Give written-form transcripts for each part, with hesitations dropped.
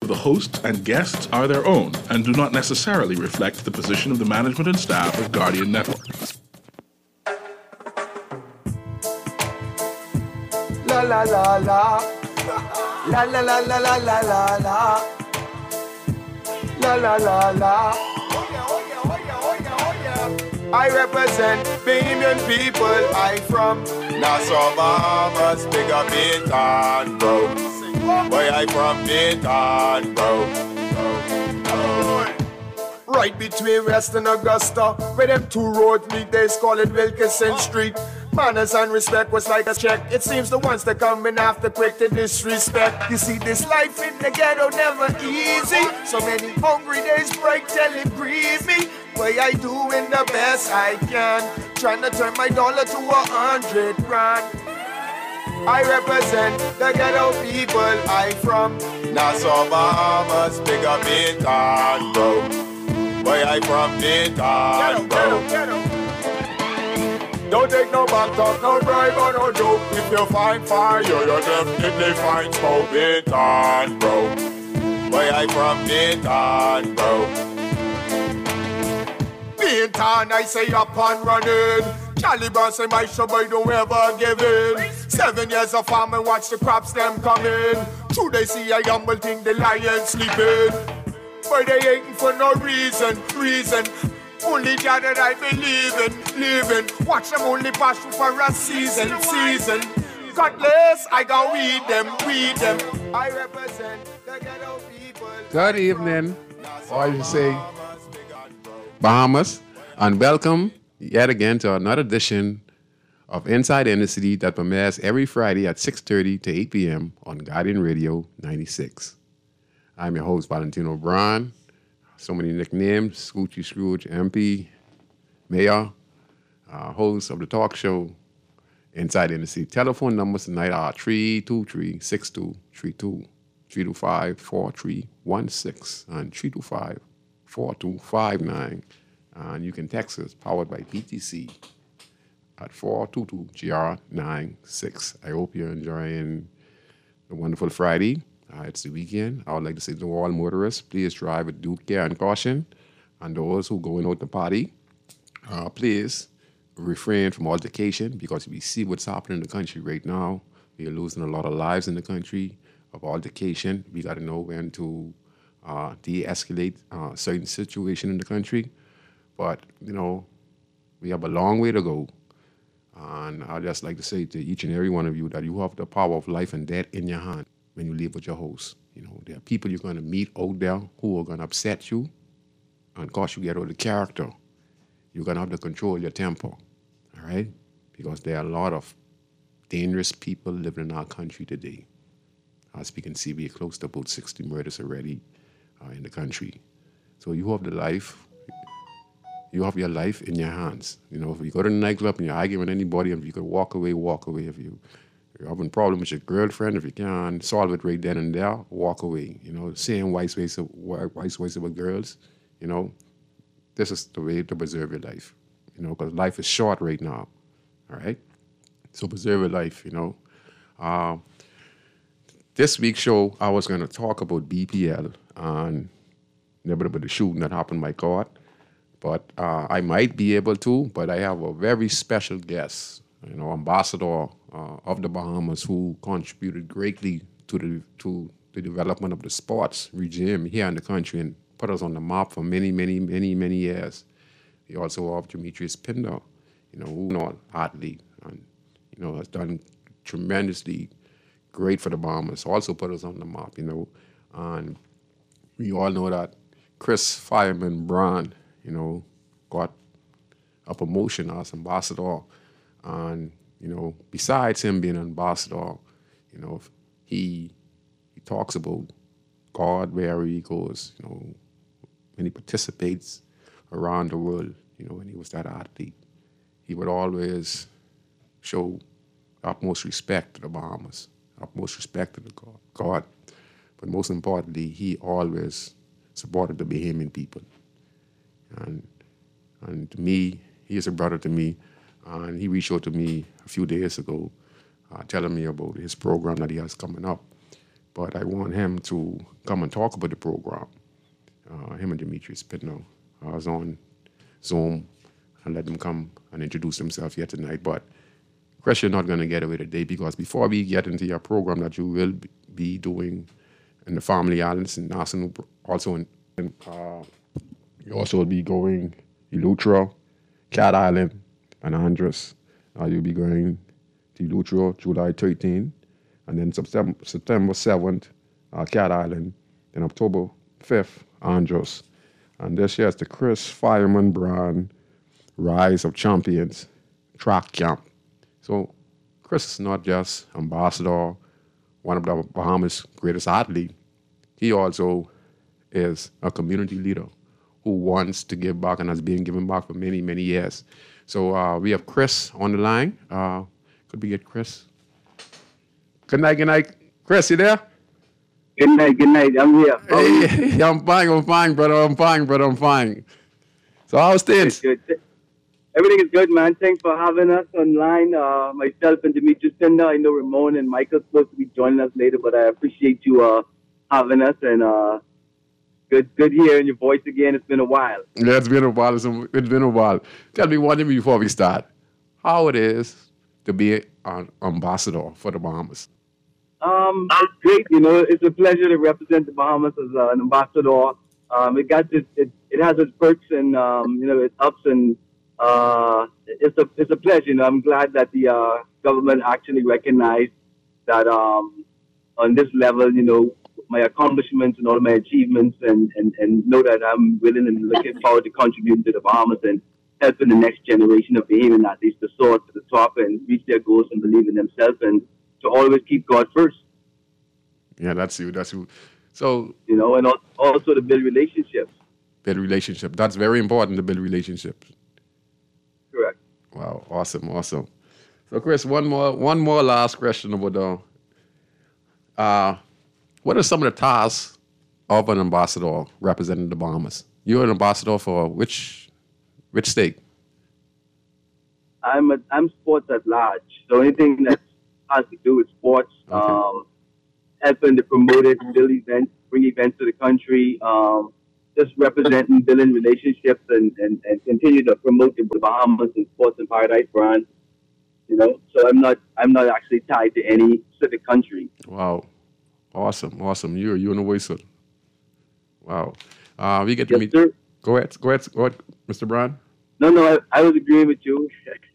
for the hosts and guests are their own and do not necessarily reflect the position of the management and staff of Guardian Network. La la la la, la la la la la la la la, la la la la. I represent Bahamian people. I from Nassau, Bahamas, big up Baytown, bro. Where I from Baytown, bro. Right between West and Augusta, where them two roads meet, they call it Wilkinson Street. Manners and respect was like a check. It seems the ones that come in after quick to disrespect. You see, this life in the ghetto never easy. So many hungry days break till it grieve me. Way I doing the best I can, trying to turn my dollar to 100 grand. I represent the ghetto people. I from Nassau, Bahamas, big up Baytown, bro. Where I from Baytown, bro. Don't take no back talk, no bribe or no joke. If you find fire, you definitely find smoke. Baytown, bro. Where I from Baytown, bro. Baytown, I say up and running. Caliban say my show boy don't ever give in. 7 years of farming, watch the crops them coming. True they see a humble thing, the lion sleeping. But they hating for no reason. Only God that I believe in, living. Watch them only pass through for a season. God bless, I go weed them. I represent the ghetto people. Good evening, or I should say Bahamas, and welcome yet again to another edition of Inside the Inner City that premieres every Friday at 6:30 to 8 p.m. on Guardian Radio 96. I'm your host, Valentino Brown. So many nicknames: Scoochie Scrooge, MP, Mayor, host of the talk show Inside the Inner City. Telephone numbers tonight are 323-6232, 325-4316, and 325-4259. And you can text us, powered by PTC, at 422-GR96. I hope you're enjoying the wonderful Friday. It's the weekend. I would like to say to all motorists, please drive with due care and caution. And those who going out to party, please refrain from altercation, because we see what's happening in the country right now. We are losing a lot of lives in the country of altercation. We got to know when to de-escalate certain situation in the country. But, you know, we have a long way to go. And I'd just like to say to each and every one of you that you have the power of life and death in your hand when you live with your host. You know, there are people you're going to meet out there who are going to upset you and cause you get out of character. You're going to have to control your temper, all right? Because there are a lot of dangerous people living in our country today. As we can see, we're close to about 60 murders already in the country. So you have the life. You have your life in your hands. You know, if you go to the nightclub and you're arguing with anybody, if you could walk away, walk away. If you're having a problem with your girlfriend, if you can't solve it right then and there, walk away. You know, same vice versa with girls. You know, this is the way to preserve your life. You know, because life is short right now. All right? So preserve your life, you know. This week's show, I was going to talk about BPL and a little bit of the shooting that happened in my court. But I might be able to, but I have a very special guest, you know, ambassador of the Bahamas, who contributed greatly to the development of the sports regime here in the country and put us on the map for many years. We also have Demetrius Pinder, you know, who athlete and, you know, has done tremendously great for the Bahamas. Also put us on the map, you know, and we all know that Chris Fireman Brown, you know, got a promotion as ambassador. And, you know, besides him being an ambassador, you know, he talks about God wherever he goes, you know, when he participates around the world, you know, when he was that athlete, he would always show utmost respect to the Bahamas, utmost respect to the God. But most importantly, he always supported the Bahamian people. And to me, he is a brother to me. And he reached out to me a few days ago telling me about his program that he has coming up. but I want him to come and talk about the program. Him and Dimitri Spindler. I was on Zoom and let them come and introduce themselves here tonight. But Chris, you're not going to get away today, because before we get into your program that you will be doing in the Family Islands in Nassau, also you also will be going Eleuthera, Cat Island, and Andros. You'll be going to Eleuthera July 13th, and then September 7th, Cat Island, then October 5th, Andros. And this year is the Chris Fireman Brand Rise of Champions track camp. So Chris is not just ambassador, one of the Bahamas' greatest athletes. He also is a community leader who wants to give back and has been giving back for many, many years. So we have Chris on the line. Could we get Chris? Good night. Chris, you there? Good night. I'm here. Hey, I'm fine, brother. I'm fine. So how's things? Good. Everything is good, man. Thanks for having us online. Myself and Dimitri Spindler. I know Ramon and Michael's supposed to be joining us later, but I appreciate you having us, and good hearing your voice again. It's been a while. Yeah, it's been a while. Tell me one thing before we start. How it is to be an ambassador for the Bahamas? It's great. It's a pleasure to represent the Bahamas as an ambassador. It has its perks and its ups, and it's a pleasure. I'm glad that the government actually recognized that on this level, my accomplishments and all my achievements, and know that I'm willing and looking forward to contributing to the Bahamas and helping the next generation of Bahamian athletes to soar to the top and reach their goals and believe in themselves, and to always keep God first. Yeah, that's you. So, and also to build relationships. That's very important, to build relationships. Correct. Wow, awesome. So, Chris, one more last question about what are some of the tasks of an ambassador representing the Bahamas? You're an ambassador for which state? I'm sports at large. So anything that has to do with sports, okay. Helping to promote it, build events, bring events to the country, just representing, building relationships, and continue to promote the Bahamas and Sports and Paradise brand. So I'm not actually tied to any specific country. Wow, awesome. You're in a way, sir. Wow. We get to meet. Sir. Go ahead, Mr. Brown. No, I was agreeing with you.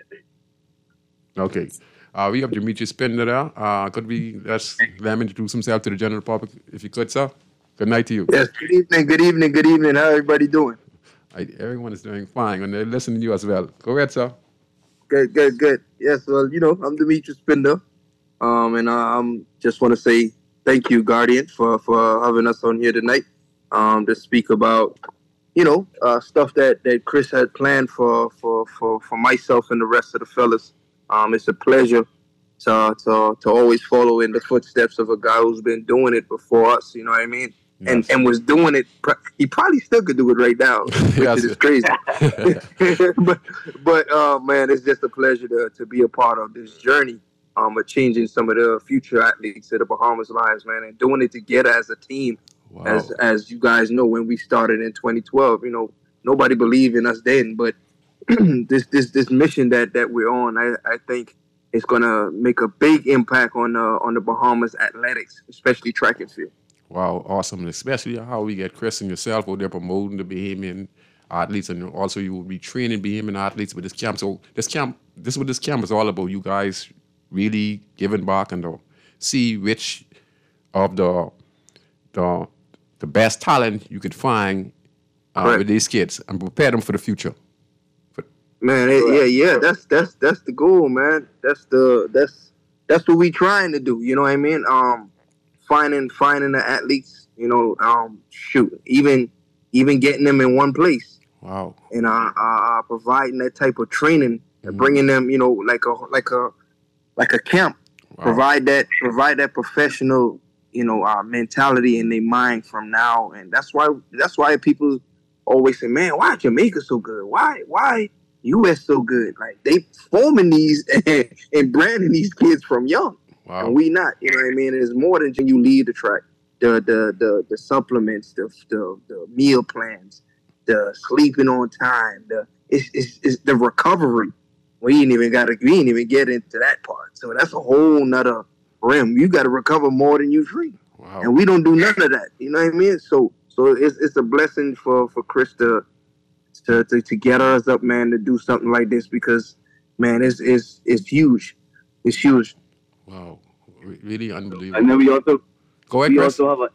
Okay. We have Dimitri Spindler there. Could we let him introduce himself to the general public, if you could, sir? Good night to you. Yes, good evening. How everybody doing? Everyone is doing fine, and they're listening to you as well. Go ahead, sir. Good. Yes, well, I'm Dimitri Spindler, and I just want to say thank you, Guardian, for having us on here tonight to speak about, stuff that Chris had planned for myself and the rest of the fellas. It's a pleasure to always follow in the footsteps of a guy who's been doing it before us, you know what I mean? Yes. And was doing it, he probably still could do it right now, which yes. is crazy. but man, it's just a pleasure to be a part of this journey of changing some of the future athletes of the Bahamas lives, man, and doing it together as a team. Wow. As you guys know, when we started in 2012, nobody believed in us then, but this mission that we're on, I think it's gonna make a big impact on the Bahamas athletics, especially track and field. Wow, awesome! Especially how we get Chris and yourself out there promoting the Bahamian athletes, and also you will be training Bahamian athletes with this camp. So this is what this camp is all about. You guys really giving back and see which of the best talent you could find with these kids and prepare them for the future. Man, yeah. That's the goal, man. That's what we trying to do. You know what I mean? Finding the athletes. Even getting them in one place. Wow. And providing that type of training and bringing them, like a camp. Wow. Provide that professional, mentality in their mind from now. And that's why people always say, man, why Jamaica so good? Why U.S. so good? Like, they forming these and branding these kids from young. Wow. and we not. You know what I mean? It's more than just you lead the track. The supplements, the meal plans, the sleeping on time, it's the recovery. We ain't even get into that part. So that's a whole nother rim. You got to recover more than you drink. Wow. And we don't do none of that. You know what I mean? So it's a blessing for Chris to get us up, man, to do something like this because, man, it's huge. It's huge. Wow. Really unbelievable. And then we also Go ahead, we Chris. also have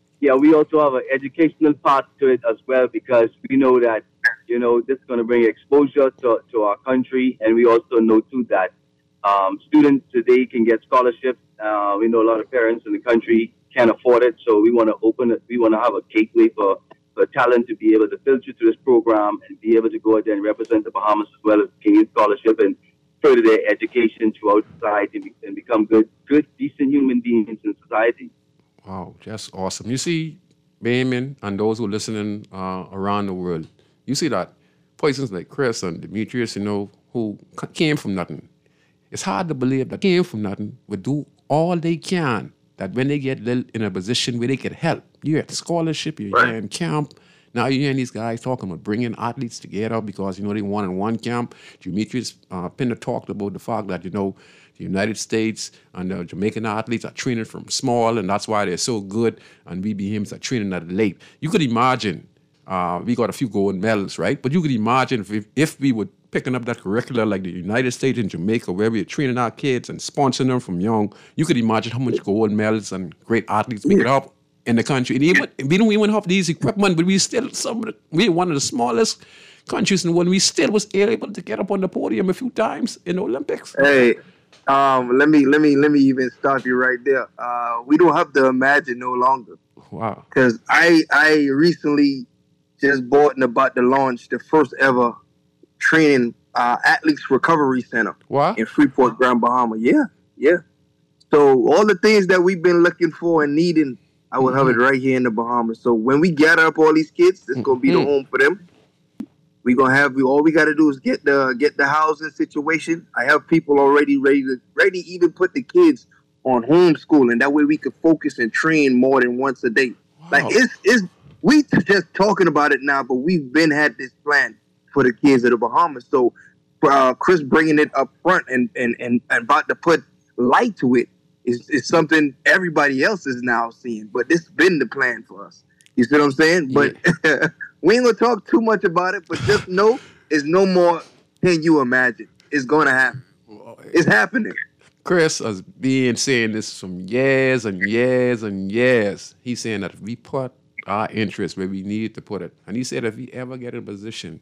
we also have an educational part to it as well because we know that this is going to bring exposure to our country, and we also know too that students today can get scholarships. We know a lot of parents in the country can't afford it, so we want to open it. We want to have a gateway for talent to be able to filter to this program and be able to go out there and represent the Bahamas as well as gain scholarship and further their education throughout society and become good, decent human beings in society. Wow, that's awesome. You see, Benjamin and those who are listening around the world, you see that persons like Chris and Demetrius, who came from nothing. It's hard to believe that came from nothing would do all they can, that when they get in a position where they can help. You're at scholarship, you're in camp. Now you're hearing these guys talking about bringing athletes together because, they won in one camp. Demetrius Pinder talked about the fact that, the United States and the Jamaican athletes are training from small, and that's why they're so good, and we BMs are training at late. You could imagine, we got a few gold medals, right? But you could imagine if we were picking up that curricula like the United States and Jamaica, where we're training our kids and sponsoring them from young, you could imagine how much gold medals and great athletes we could have in the country. And even we don't even have these equipment, but we're one of the smallest countries in the world. We still was able to get up on the podium a few times in the Olympics. Hey, let me even stop you right there. We don't have to imagine no longer. Wow. Because I recently just bought and about to launch the first ever training athletes recovery center in Freeport, Grand Bahama. Yeah. So all the things that we've been looking for and needing, I will have it right here in the Bahamas. So when we gather up all these kids, it's gonna be the home for them. We're gonna have all we gotta do is get the housing situation. I have people already ready to even put the kids on homeschooling. That way we could focus and train more than once a day. Wow. Like it's we just talking about it now, but we've been had this plan for the kids of the Bahamas. So Chris bringing it up front and about to put light to it is something everybody else is now seeing. But this has been the plan for us. You see what I'm saying? Yeah. But we ain't gonna talk too much about it, but just know it's no more than you imagine. It's gonna happen. It's happening. Chris has been saying this from years and years and years. He's saying that if we put our interest where we need to put it, and he said if we ever get in a position,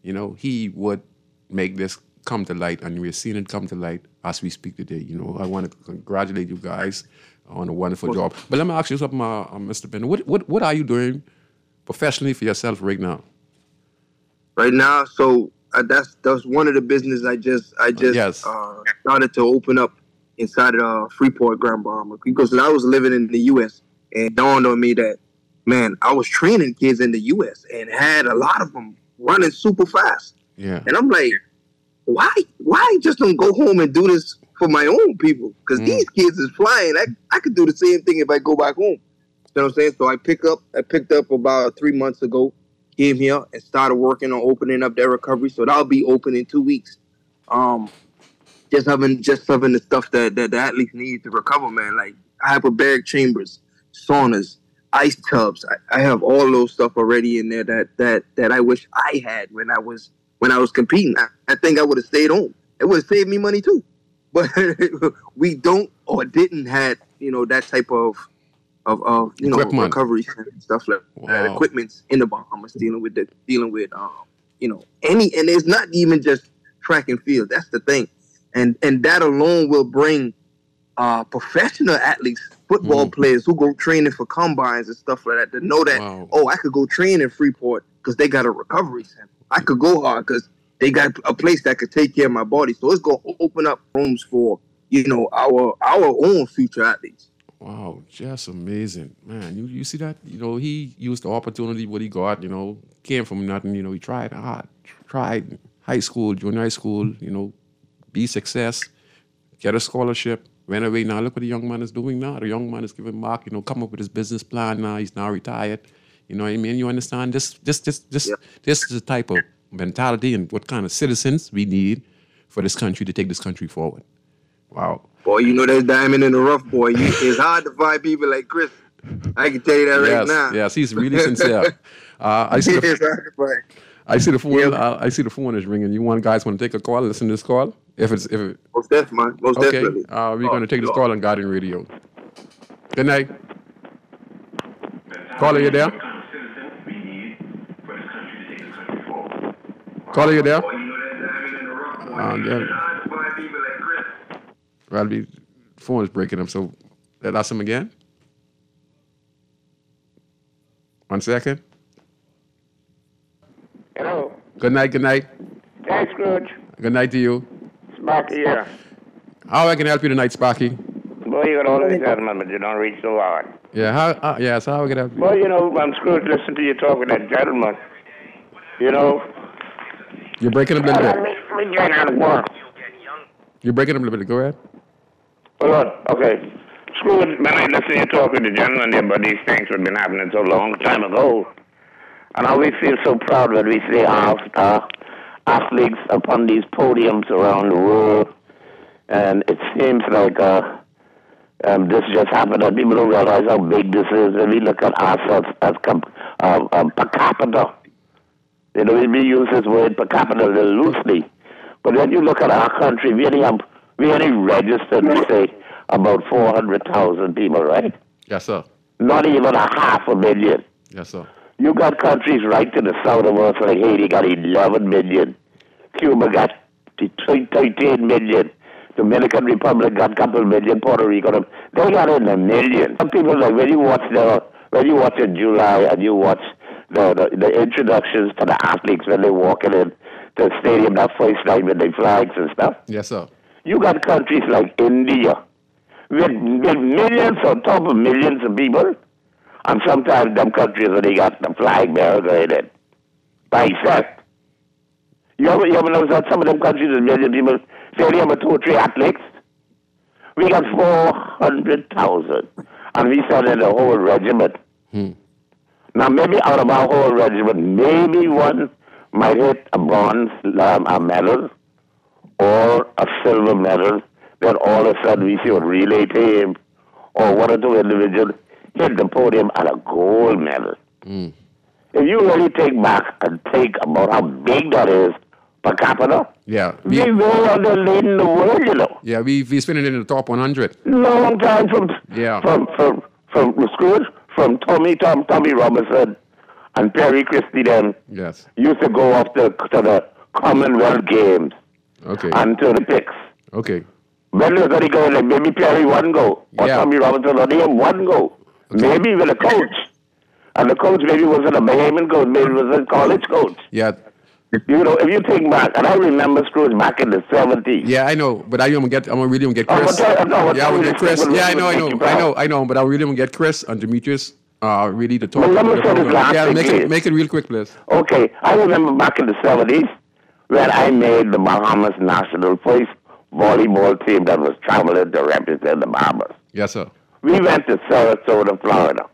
he would make this come to light, and we're seeing it come to light as we speak today. I want to congratulate you guys on a wonderful job. But let me ask you something, Mr. Ben. What are you doing professionally for yourself right now? Right now, so that's one of the business I just started to open up inside of Freeport, Grand Bahama, because I was living in the U.S. and it dawned on me that, man, I was training kids in the U.S. and had a lot of them running super fast. Yeah. And I'm like, why just don't go home and do this for my own people? Because these kids is flying. I could do the same thing if I go back home. You know what I'm saying? So I picked up about 3 months ago, came here and started working on opening up their recovery. So that'll be open in 2 weeks. Just having the stuff that the athletes need to recover, man. Like hyperbaric chambers, saunas, ice tubs. I have all those stuff already in there that I wish I had when I was competing. I think I would have stayed home. It would have saved me money too. But we don't or didn't have that type of recovery and stuff like that. Equipment's in the Bahamas dealing with any, and it's not even just track and field. That's the thing, and that alone will bring professional athletes, football players who go training for combines and stuff like that to know that I could go train in Freeport because they got a recovery center. I could go hard because they got a place that could take care of my body. So it's gonna open up rooms for our own future athletes. Wow, just amazing, man. You see that? He used the opportunity what he got. Came from nothing. He tried hard, tried high school, junior high school. Be success, get a scholarship, When right now, look what the young man is doing now. The young man is giving back, come up with his business plan now. He's now retired. You know what I mean? You understand? This is the type of mentality and what kind of citizens we need for this country to take this country forward. Wow. Boy, there's diamond in the rough, boy. It's hard to find people like Chris. I can tell you that right now. Yes, he's really sincere. I see the phone. Yep. I see the phone is ringing. You guys want to take a call? Listen to this call. Most definitely, man. Most definitely. We're going to take this call on Guardian Radio. Good night. Caller, you there? Caller, you there? Well, the phone is breaking up, so let's ask him again. 1 second. Hello. Good night. Hey, Scrooge. Good night to you. Sparky here. How I can help you tonight, Sparky? Boy, you got all these gentlemen, but you don't reach so hard. Yeah, how I can help you? Well, I'm Scrooge. Listen to you talk with that gentleman. You're breaking up a little bit. Let me get out of work. You're breaking up a little bit. Go ahead. Hold on. Okay. Scrooge, when I listen to you talk with the gentleman there about these things that have been happening so long time ago, and how we feel so proud when we see our athletes upon these podiums around the world, and it seems like this just happened, and people don't realize how big this is. When we look at ourselves as per capita, we use this word per capita a little loosely, but when you look at our country, we only registered, we say, about 400,000 people, right? Yes, sir. Not even 500,000. Yes, sir. You got countries right to the south of us, like Haiti got 11 million. Cuba got 13 million. Dominican Republic got a couple million. Puerto Rico, they got in the millions. Some people, like, when you watch in July and you watch the introductions to the athletes when they're walking in the stadium that first night with their flags and stuff. Yes, sir. You got countries like India with millions on top of millions of people. And sometimes them countries where they got the flag bearer going in. Bicep. You ever notice that some of them countries with million people say they have 2 or 3 athletes? We got 400,000. And we started the whole regiment. Now maybe out of our whole regiment, maybe one might hit a bronze medal or a silver medal. Then all of a sudden we see a relay team or 1 or 2 individuals hit the podium at a gold medal. If you really take back and think about how big that is per capita, we were on the lead in the world, Yeah, we spinning in the top 100. Long time from Scrooge, from Tommy Robinson and Perry Christie then. Yes. Used to go off to the Commonwealth Games. Okay. And to the picks. Okay. When was he going? Like maybe Perry 1 go. Or Tommy Robinson or him 1 go. Okay. Maybe with a coach. And the coach maybe wasn't a Bahamian coach, maybe was a college coach. Yeah. If you think back, and I remember Scrooge back in the 70s. Yeah, I know, but I'm really gonna get Chris. I will get Chris. Yeah, I know, but I really gonna get Chris and Demetrius really to talk. Well, let me say this last make it real quick, please. Okay, I remember back in the 70s when I made the Bahamas national first volleyball team that was traveling to represent the Bahamas. Yes, sir. We went to Sarasota, Florida.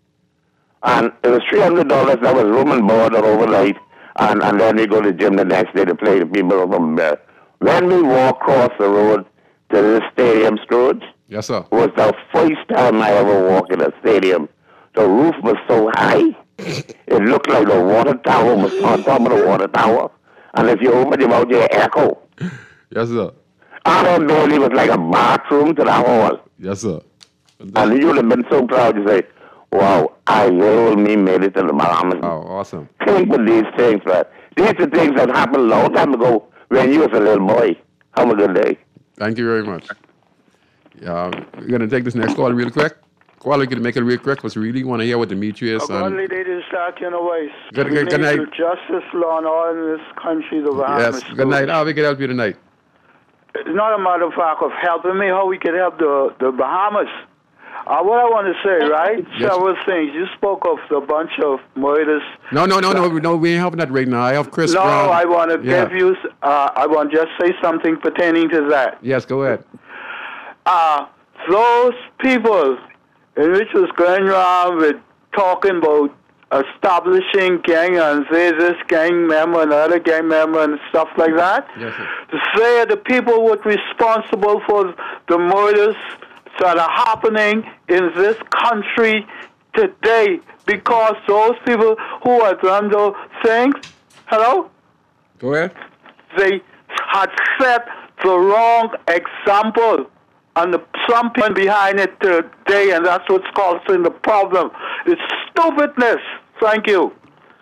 And it was $300. That was room and board or overnight. And then we go to the gym the next day to play the people from there. When we walk across the road to the stadium, Scrooge, yes, sir, was the first time I ever walked in a stadium. The roof was so high, it looked like the water tower was on top of the water tower. And if you open your mouth, you echo. Yes, sir. Our building was like a bathroom to the hall. Yes, sir. And you would have been so proud to say, wow, I really made it to the Bahamas. Oh, awesome. Think with these things, man. These are things that happened a long time ago when you was a little boy. Have a good day. Thank you very much. We're going to take this next call real quick. Call, can make it real quick because we really want to hear what Demetrius and... Only they did start in a way. Good night. Justice law and all in this country, the Bahamas. Yes, good night. How we can help you tonight? It's not a matter of fact of helping me, how we can help the Bahamas. What I want to say, right? Yes. Several things. You spoke of the bunch of murders. No, we ain't helping that right now. I have Chris No, Brown. I want to give you, I want to just say something pertaining to that. Yes, go ahead. those people in which was going around with talking about establishing gang and say this gang member and other gang member and stuff like that. Yes, sir. To say the people were responsible for the murders that are happening in this country today, because those people who are done those things, hello? Go ahead. They had set the wrong example. And some people behind it today, and that's what's causing the problem. It's stupidness. Thank you.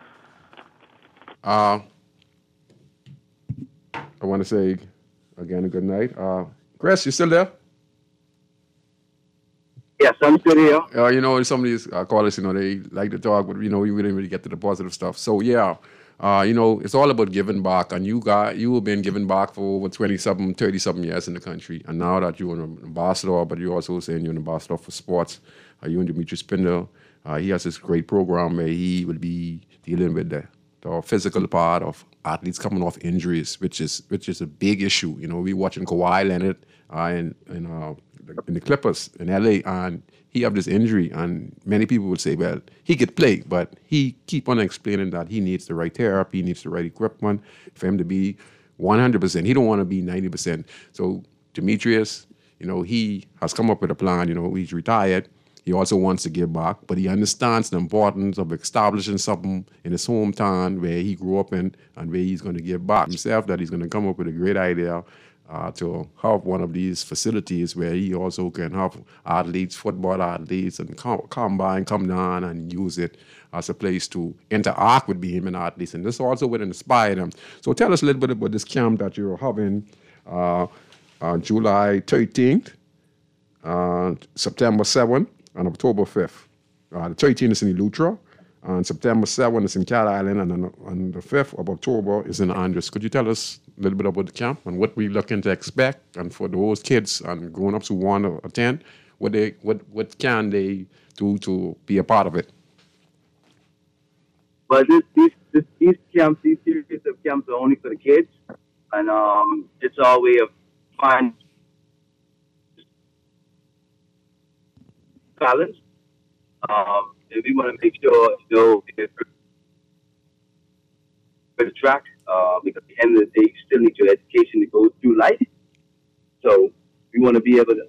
I want to say again a good night. Chris, you still there? Yes, I'm still here. You know, some of these callers, you know, they like to talk, but you know, we didn't really get to the positive stuff. So yeah, you know, it's all about giving back, and you have been giving back for over 20-something, 30-something years in the country, and now that you're an ambassador, but you're also saying you're an ambassador for sports. You and Demetrius Spindler, he has this great program where he will be dealing with the physical part of athletes coming off injuries, which is a big issue. You know, we watching Kawhi Leonard in the Clippers in LA, and he have this injury, and many people would say, well, he could play, but he keep on explaining that he needs the right therapy, he needs the right equipment for him to be 100%. He don't want to be 90%. So Demetrius, you know, he has come up with a plan. You know, he's retired. He also wants to give back, but he understands the importance of establishing something in his hometown where he grew up in and where he's going to give back himself, that he's going to come up with a great idea to have one of these facilities where he also can have athletes, football athletes, and come by and come down and use it as a place to interact with Bahamian athletes. And this also would inspire them. So tell us a little bit about this camp that you're having on July 13th, September 7th, and October 5th. The 13th is in Eleuthera, and September 7th is in Cat Island, and then on the 5th of October is in Andros. Could you tell us a little bit about the camp and what we're looking to expect, and for those kids and grown-ups who want to attend, what can they do to be a part of it? But these camps, these series of camps are only for the kids, and it's our way of finding balance. And we want to make sure, you know, for the track, because at the end of the day, you still need your education to go through life. So we want to be able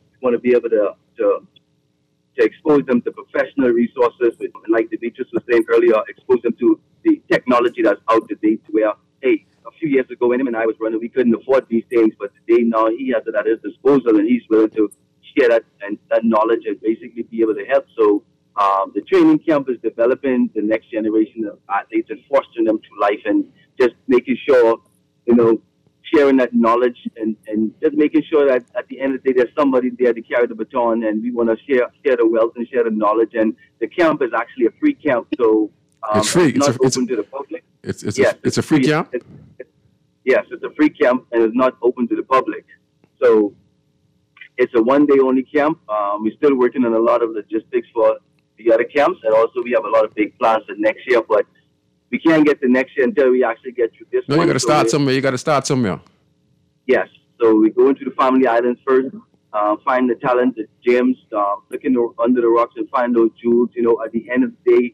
to expose them to professional resources, and like Demetrius was saying earlier, expose them to the technology that's out to date. Where, hey, a few years ago, when him and I was running, we couldn't afford these things, but today now he has it at his disposal, and he's willing to share that knowledge and basically be able to help. So the training camp is developing the next generation of athletes and fostering them through life, and just making sure, you know, sharing that knowledge and just making sure that at the end of the day there's somebody there to carry the baton, and we want to share the wealth and share the knowledge. And the camp is actually a free camp, so it's free. It's not open to the public. It's a free camp? Yes, it's a free camp, and it's not open to the public. So it's a one-day only camp. We're still working on a lot of logistics for the other camps, and also we have a lot of big plans for next year, but we can't get to next year until we actually get through this one. No, you got to start somewhere. You got to start somewhere. Yes. So we go into the family islands first, find the talent, the gems, look under the rocks and find those jewels. You know, at the end of the day,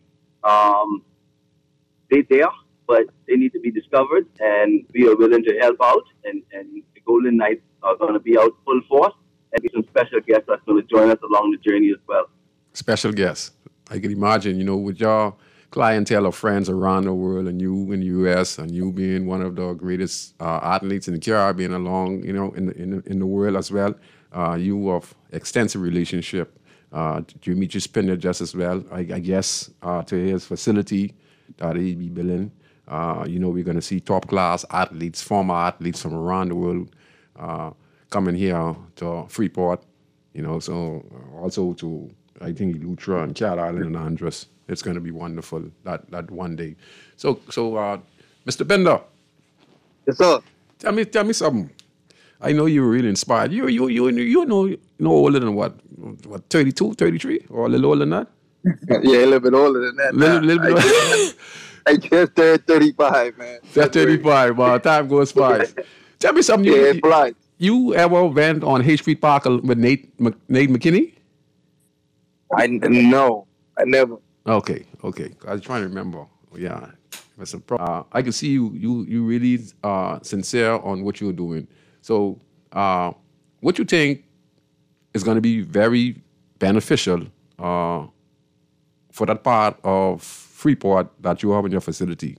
they're there, but they need to be discovered, and we are willing to help out. And the Golden Knights are going to be out full force, and be some special guests that's going to join us along the journey as well. Special guests. I can imagine, you know, with your clientele of friends around the world, and you in the U.S., and you being one of the greatest athletes in the Caribbean, along, you know, in the world as well. You have extensive relationship. Demetrius Spindler just as well, I guess, to his facility that he be building. You know, we're going to see top class athletes, former athletes from around the world coming here to Freeport. You know, so also to, I think, Eleuthera and Cat Island and Andros. It's going to be wonderful that one day. So, Mr. Bender. Yes, sir. Tell me something. I know you were really inspired. You know older than what 32, 33, or a little older than that? Yeah, a little bit older than that. Little bit older. I just turned 35, man. That's 35, man. Time goes by. Tell me something. Yeah, it flies. you ever went on H Street Park with Nate McKinney? No, I never. Okay. I was trying to remember. Yeah, I can see you really sincere on what you're doing. So, what you think is going to be very beneficial for that part of Freeport that you have in your facility?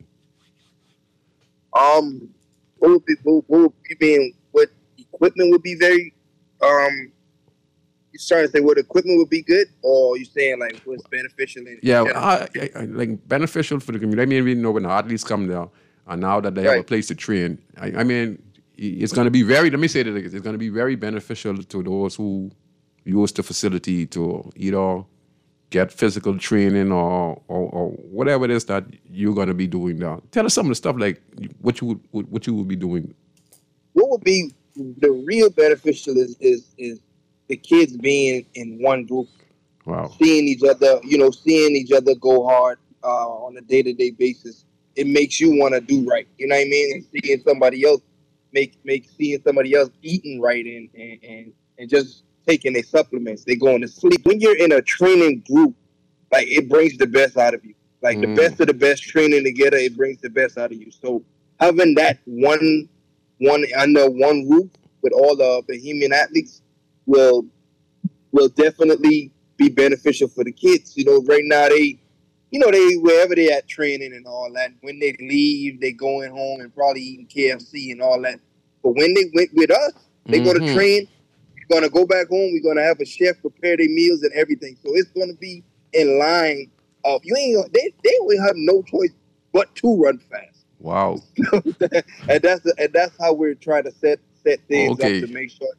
What you mean? What equipment would be very? You trying to say what equipment would be good, or you saying like what's beneficial? I like beneficial for the community. I mean, we know when the athletes come there, and now that they have a place to train, I mean, it's going to be very. Let me say that it's going to be very beneficial to those who use the facility to either get physical training or whatever it is that you're going to be doing now. Tell us some of the stuff like what you would be doing. What would be the real beneficial is the kids being in one group. Wow. Seeing each other go hard on a day-to-day basis. It makes you want to do right. You know what I mean? And seeing somebody else seeing somebody else eating right and just taking their supplements, they going to sleep. When you're in a training group, like it brings the best out of you. Like the best of the best training together, it brings the best out of you. So having that one under one roof with all the Bahamian athletes will definitely be beneficial for the kids. You know, right now they wherever they at training and all that. When they leave, they going home and probably eating KFC and all that. But when they went with us, they go to train. We're gonna go back home. We're gonna have a chef prepare their meals and everything. So it's gonna be in line of they will have no choice but to run fast. Wow. and that's how we're trying to set things up to make sure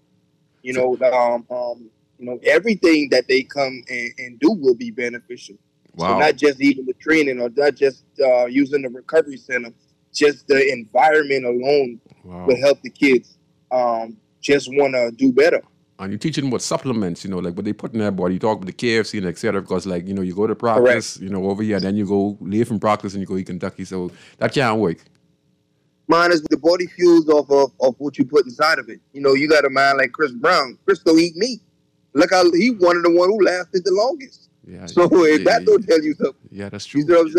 everything that they come and do will be beneficial. Wow. So not just even the training or not just using the recovery center, just the environment alone will help the kids just want to do better. And you're teaching what supplements, like what they put in their body. You talk about the KFC and et cetera, because you go to practice, over here, and then you go leave from practice and you go eat Kentucky. So that can't work. Mine is the body fuels off of what you put inside of it. You got a man like Chris Brown. Chris don't eat meat. Look how he one of the one who lasted the longest. Yeah. So if that don't tell you something. Yeah, that's true. You know what I'm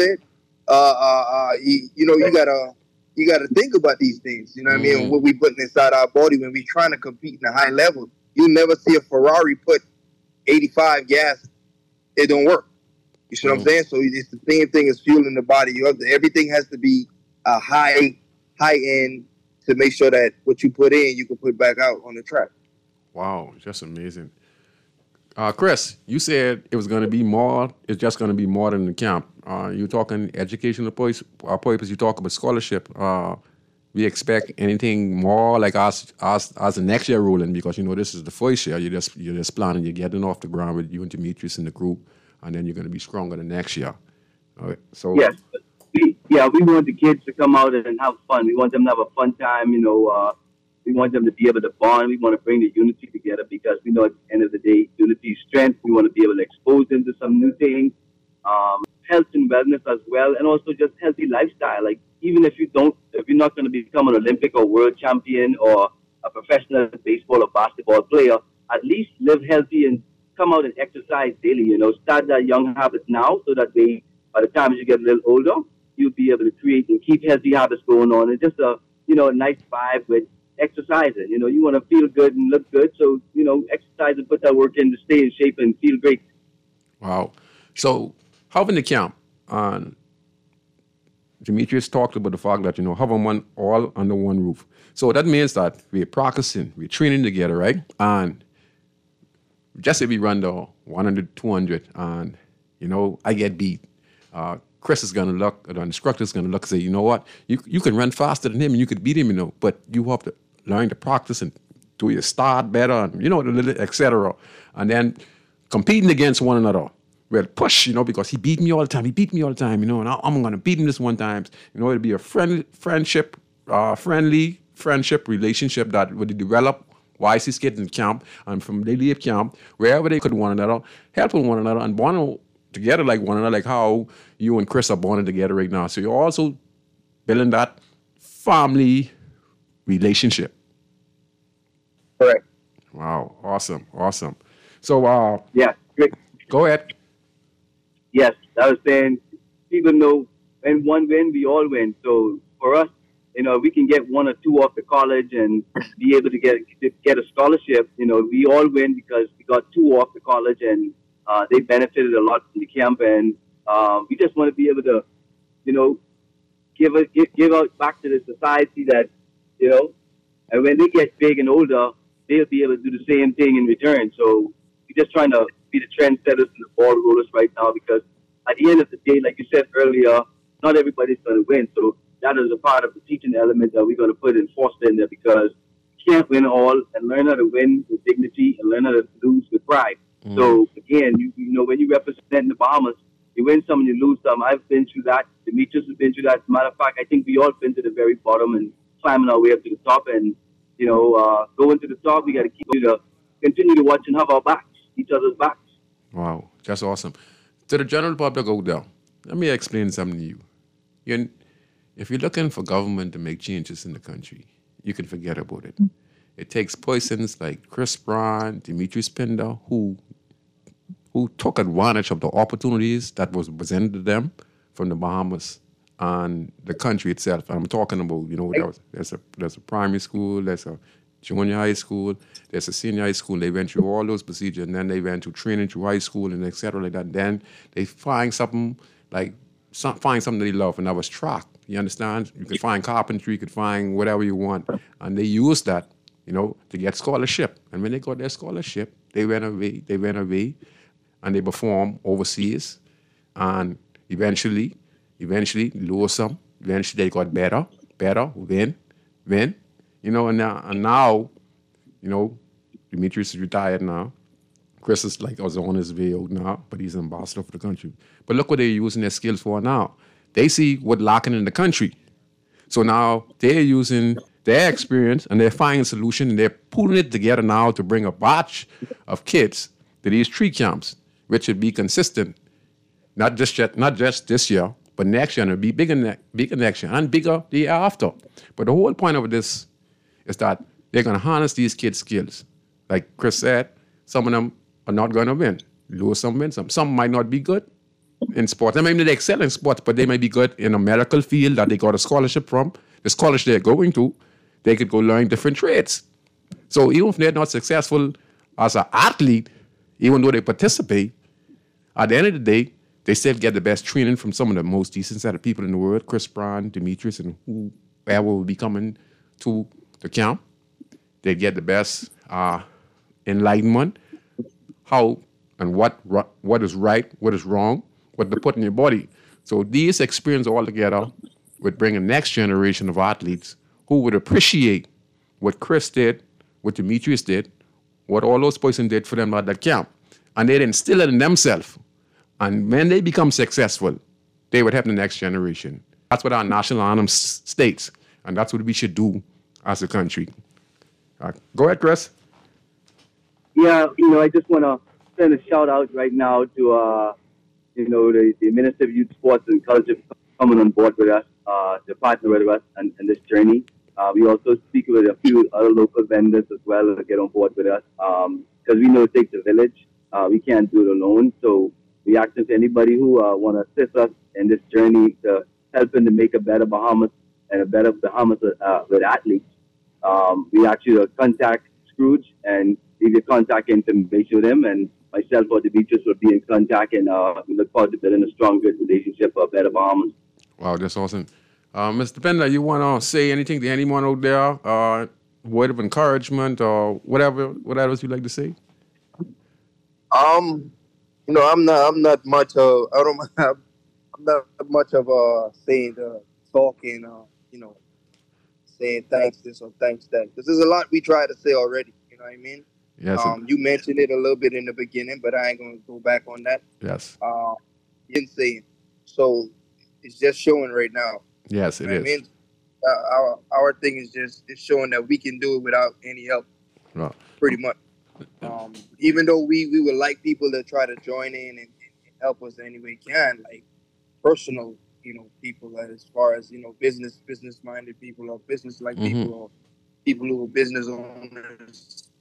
saying? You gotta think about these things. You know what I mean? What we putting inside our body when we trying to compete in a high level. You never see a Ferrari put 85 gas. It don't work. You see what I'm saying? So it's the same thing as fueling the body. Everything has to be a high end to make sure that what you put in, you can put back out on the track. Wow, just amazing. Chris, you said it was going to be more. It's just going to be more than the camp. You're talking educational purpose. You talk about scholarship. We expect anything more like as the next year rolling, because this is the first year. You're just planning. You're getting off the ground with you and Demetrius in the group, and then you're going to be stronger the next year. All right. So yes, we want the kids to come out and have fun. We want them to have a fun time. We want them to be able to bond. We want to bring the unity together because we know at the end of the day, unity is strength. We want to be able to expose them to some new things, health and wellness as well, and also just healthy lifestyle. Like even if you're not going to become an Olympic or world champion or a professional baseball or basketball player, at least live healthy and come out and exercise daily. Start that young habit now so that by the time you get a little older, you'll be able to create and keep healthy habits going on. And just a nice vibe with exercising. You want to feel good and look good, so exercise and put that work in to stay in shape and feel great. Wow. So having the camp, Demetrius talked about the fact that having one all under one roof. So that means that we're practicing, we're training together, right? And just if we run the 100, 200, and I get beat. Chris is gonna look, the instructor's gonna look and say, you know what, you can run faster than him and you could beat him, but you have to learn to practice and do your start better, and et cetera. And then competing against one another. We'll push, because he beat me all the time, and I'm gonna beat him this one time. It'll be a friendly friendship relationship that would develop while he's kids in camp, and from they leave camp, wherever they could one another, helping one another and bonding together like one another, like how you and Chris are bonding together right now. So you're also building that family relationship. Correct. Wow, awesome. So, Yeah. Great. go ahead. Yes, I was saying people know when one win, we all win. So for us, we can get one or two off the college and be able to get a scholarship. We all win because we got two off the college and they benefited a lot from the camp. And we just want to be able to, you know, give out back to the society that, you know, and when they get big and older, they'll be able to do the same thing in return. So we're just trying to be the trendsetters and the ball rollers right now because at the end of the day, like you said earlier, not everybody's going to win. So that is a part of the teaching element that we're going to put in foster in there because you can't win all and learn how to win with dignity and learn how to lose with pride. So again, when you represent the Bahamas, you win some and you lose some. I've been through that. Demetrius has been through that. As a matter of fact, I think we all been to the very bottom and climbing our way up to the top. And going to the top, we got to continue to watch and have our backs, each other's backs. Wow, that's awesome. To the general public out there, let me explain something to you. you if you're looking for government to make changes in the country, you can forget about it. It takes persons like Chris Brown, Dimitri Spender, who took advantage of the opportunities that was presented to them from the Bahamas and the country itself. And I'm talking about, there's a primary school, there's a junior high school, there's a senior high school. They went through all those procedures, and then they went to training through high school and et cetera like that. Then they find something they love, and that was track. You understand? You could find carpentry, you could find whatever you want, and they used that, to get scholarship. And when they got their scholarship, they went away, and they performed overseas, and eventually lose some. Eventually they got better, win, and now, Demetrius is retired now. Chris is was on his way out now, but he's an ambassador for the country. But look what they're using their skills for now. They see what's lacking in the country. So now they're using their experience and they're finding a solution and they're pulling it together now to bring a batch of kids to these tree camps, which should be consistent, not just this year, but next year, and it'll be bigger next year and bigger the year after. But the whole point of this is that they're going to harness these kids' skills. Like Chris said, some of them are not going to win. Lose some, win some. Some might not be good in sports. They may not excel in sports, but they may be good in a medical field that they got a scholarship from. The college they're going to, they could go learn different trades. So even if they're not successful as an athlete, even though they participate, at the end of the day, they still get the best training from some of the most decent set of people in the world, Chris Brown, Demetrius, and whoever will be coming to the camp. They get the best enlightenment, how and what is right, what is wrong, what to put in your body. So these experiences all together would bring a next generation of athletes who would appreciate what Chris did, what Demetrius did, what all those persons did for them at that camp. And they'd instill it in themselves. And when they become successful, they would have the next generation. That's what our national anthem states. And that's what we should do as a country. Go ahead, Chris. Yeah, I just want to send a shout out right now to, the Minister of Youth Sports and Culture coming on board with us, to partner with us and this journey. We also speak with a few other local vendors as well to get on board with us because we know it takes a village. We can't do it alone. So we ask if anybody who want to assist us in this journey to helping to make a better Bahamas and a better Bahamas with athletes. We ask you to contact Scrooge and leave your contact information with him, and myself or Demetrius will be in contact, and we look forward to building a strong, good relationship for a better Bahamas. Wow, that's awesome. Mr. Pender, you want to say anything to anyone out there? Word of encouragement or whatever else you'd like to say? I'm not much of I'm not much of saying talking saying thanks this or thanks that. Because there's a lot we try to say already. You know what I mean? Yes. You mentioned it a little bit in the beginning, but I ain't gonna go back on that. Yes. You didn't say it. So it's just showing right now. Yes, it is. I mean, our thing is just showing that we can do it without any help. Right. Pretty much. Even though we would like people to try to join in and help us any way we can, like personal, people that as far as, business minded people or business like people or people who are business owners,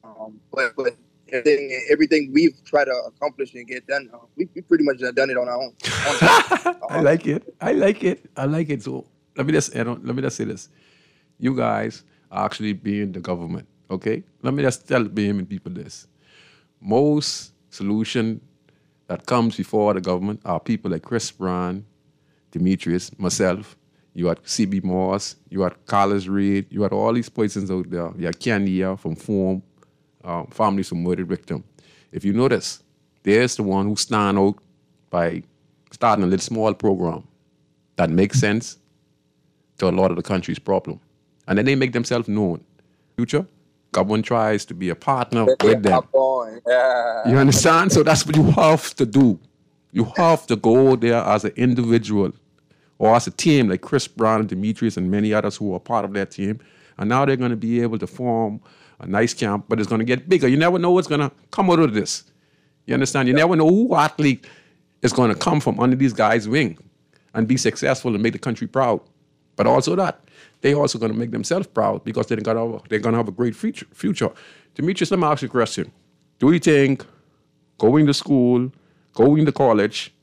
But everything we've tried to accomplish and get done, we pretty much done it on our own. I like it. I like it. I like it. So let me just say this. You guys are actually being the government, okay? Let me just tell BM people this. Most solution that comes before the government are people like Chris Brown, Demetrius, myself. You had CB Moss, you had Carlos Reed, you had all these persons out there. You had Kenya from Form, families from murdered victim. If you notice, there's the one who stand out by starting a little small program that makes sense to a lot of the country's problem. And then they make themselves known. Future, government tries to be a partner with them. Yeah. You understand? So that's what you have to do. You have to go there as an individual or as a team like Chris Brown and Demetrius and many others who are part of that team. And now they're going to be able to form a nice camp, but it's going to get bigger. You never know what's going to come out of this. You understand? You never know who athlete is going to come from under these guys' wing and be successful and make the country proud. But also that, they also going to make themselves proud because they're going to have a great future. Demetrius, let me ask you a question. Do you think going to school, going to college,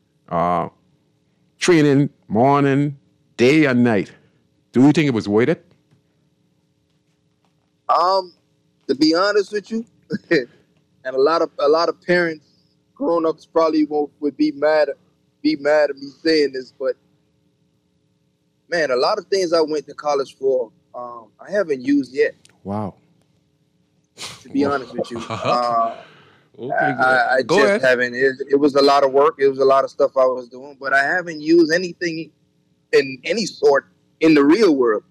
training morning, day and night, do you think it was worth it? To be honest with you, and a lot of parents, grown-ups probably would be mad at me saying this, but man, a lot of things I went to college for, I haven't used yet. Wow. To be honest with you, okay, I go just ahead. haven't. It was a lot of work. It was a lot of stuff I was doing, but I haven't used anything in any sort in the real world.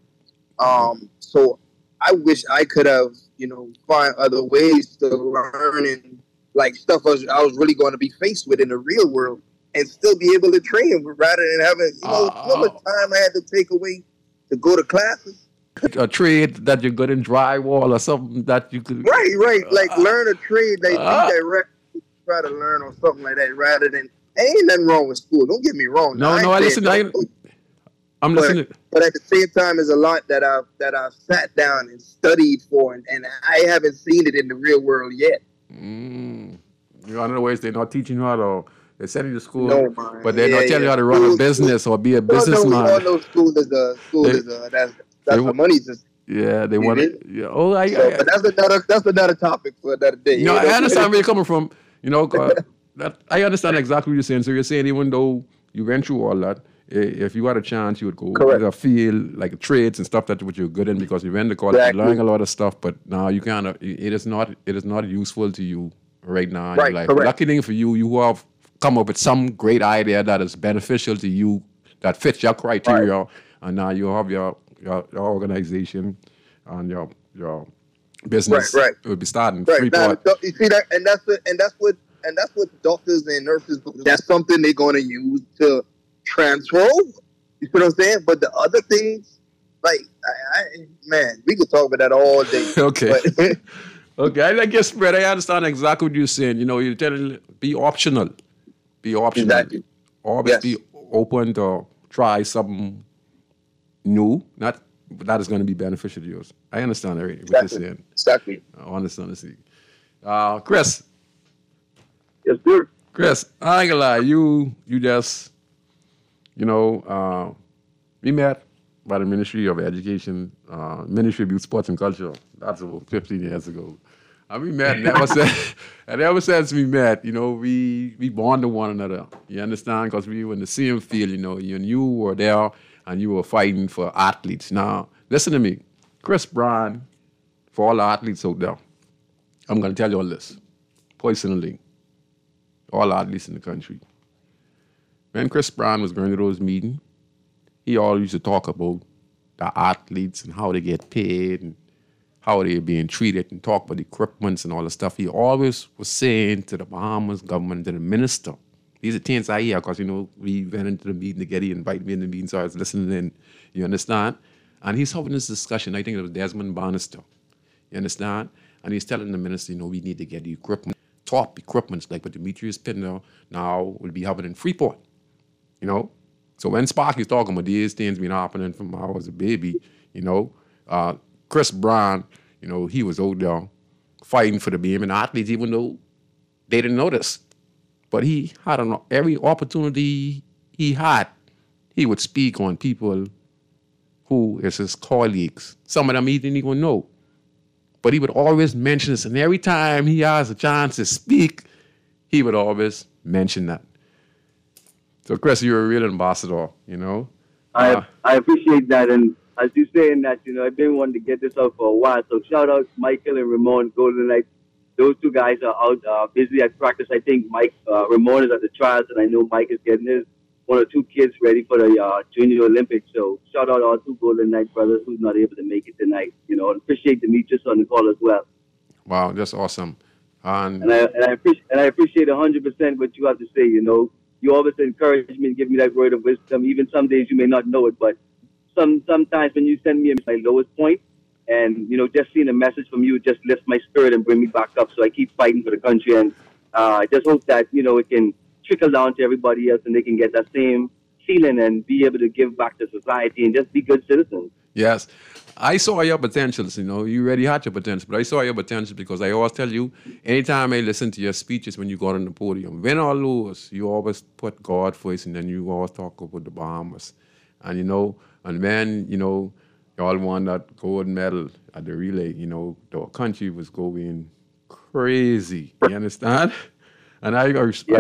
So I wish I could have, find other ways to learn and like stuff I was really going to be faced with in the real world and still be able to train rather than having, so much time I had to take away to go to classes. A trade that you're good in drywall or something that you could... Right. Like learn a trade that you directly try to learn or something like that rather than... Ain't nothing wrong with school. Don't get me wrong. No, I listen. I'm listening. But at the same time, there's a lot that I've sat down and studied for, and I haven't seen it in the real world yet. In other ways, they're not teaching you how to... They're sending you to school, No, man. but they're not telling you how to run a business or be a businessman. No, school is that's the money system. Yeah, they want it. Yeah. Oh, but that's another topic for another day. I understand where you're coming from. I understand exactly what you're saying. So you're saying even though you went through all that, if you had a chance, you would go to a field like trades and stuff that which you're good in because you went to college, you learned a lot of stuff. But now you kind of it is not useful to you right now in your life. Correct. Lucky thing for you, you have come up with some great idea that is beneficial to you, that fits your criteria, and now you have your organization and your business will be starting. Freeport. Now, you see that, and that's what doctors and nurses do. That's something they're going to use to transfer over. You see what I'm saying? But the other things, like, man, we could talk about that all day. Okay. Okay, I like your spread. I understand exactly what you're saying. You're telling be optional. Be optional. Exactly. Always be open to try something new. Not that is going to be beneficial to yours. I understand what you're saying. Exactly. I understand. Chris. Yes, sir. Chris, I ain't gonna lie. You just, we met by the Ministry of Education, Ministry of Youth, Sports and Culture. That's about 15 years ago. And we met, and ever since we met, we bonded one another. You understand? Because we were in the same field, you were there and you were fighting for athletes. Now, listen to me. Chris Brown, for all the athletes out there, I'm going to tell you all this. Personally, all athletes in the country. When Chris Brown was going to those meetings, he always used to talk about the athletes and how they get paid and how they're being treated and talk about the equipments and all the stuff. He always was saying to the Bahamas government, to the minister, these are things I hear because, we went into the meeting together, he invited me in the meeting, so I was listening in, you understand? And he's having this discussion, I think it was Desmond Bannister, you understand? And he's telling the minister, we need to get the equipment, top equipments like what Demetrius Pinder now will be having in Freeport, So when Sparky's talking about these things been happening from when I was a baby, Chris Brown, he was out there fighting for the BM athletes, even though they didn't notice. But he had every opportunity he had, he would speak on people who is his colleagues. Some of them he didn't even know. But he would always mention this, and every time he has a chance to speak, he would always mention that. So, Chris, you're a real ambassador, you know. I appreciate that, and as you saying that, you know, I've been wanting to get this out for a while. So shout out Michael and Ramon Golden Knights. Those two guys are out busy at practice. I think Ramon is at the trials, and I know Mike is getting his one or two kids ready for the Junior Olympics. So shout out all two Golden Knight brothers who's not able to make it tonight. You know, and appreciate Demetrius on the call as well. Wow, that's awesome. And I appreciate 100% what you have to say. You know, you always encourage me and give me that word of wisdom. Even some days you may not know it, but sometimes when you send me my lowest point, and you know, just seeing a message from you just lifts my spirit and bring me back up. So I keep fighting for the country, and I just hope that, you know, it can trickle down to everybody else, and they can get that same feeling and be able to give back to society and just be good citizens. Yes. I saw your potentials, you know. You already had your potential, but I saw your potential because I always tell you, anytime I listen to your speeches when you got on the podium, win or lose, you always put God first, and then you always talk about the Bahamas. And, you know, and when, you know, y'all won that gold medal at the relay, you know, the country was going crazy. You understand? And I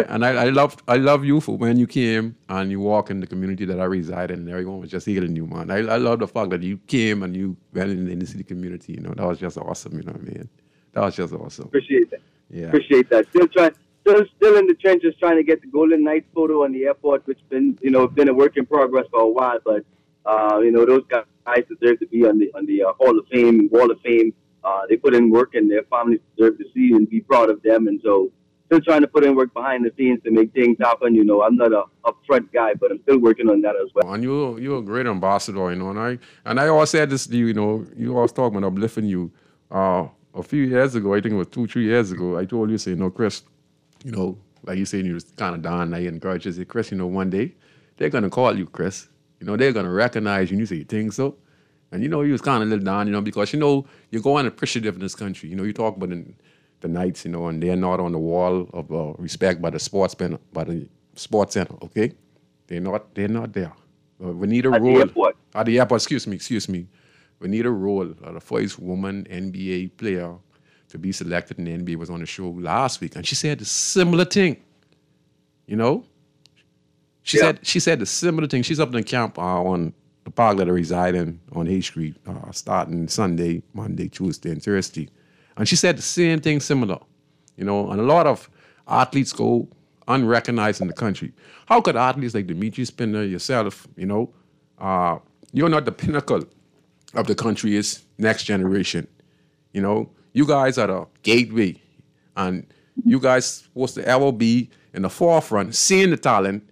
love you for when you came and you walk in the community that I reside in, and everyone was just healing you, man. I love the fact that you came and you went in the city community, you know. That was just awesome, you know what I mean? That was just awesome. Appreciate that. Yeah. Appreciate that. Still in the trenches trying to get the Golden Knights photo on the airport, which been a work in progress for a while, but you know, those guys deserve to be on the Hall of Fame, Wall of Fame. They put in work, and their families deserve to see and be proud of them. And so, still trying to put in work behind the scenes to make things happen. You know, I'm not a upfront guy, but I'm still working on that as well. And you're a great ambassador, you know. And I always said this to you, you know. You always talk about uplifting you. A few years ago, I think it was 2-3 years ago, I told you, say, no, Chris, you know, like you saying, you was kind of down. I encouraged you, say, Chris, you know, one day they're gonna call you, Chris. You know, they're gonna recognize you. And you say, you think so? And you know, he was kind of a little down, you know, because, you know, you're going appreciative in this country. You know, you talk about the Knights, you know, and they're not on the wall of respect by the sports center, okay? They're not there. We need a role at the airport. Excuse me. We need a role. The first woman NBA player to be selected in the NBA was on the show last week, and she said the similar thing. You know, she said the similar thing. She's up in the camp on the park that I reside in on H Street, starting Sunday, Monday, Tuesday, and Thursday. And she said the same thing similar, you know, and a lot of athletes go unrecognized in the country. How could athletes like Demetrius Pinder, yourself, you know, you're not the pinnacle of the country's next generation. You know, you guys are the gateway, and you guys supposed to ever be in the forefront, seeing the talent,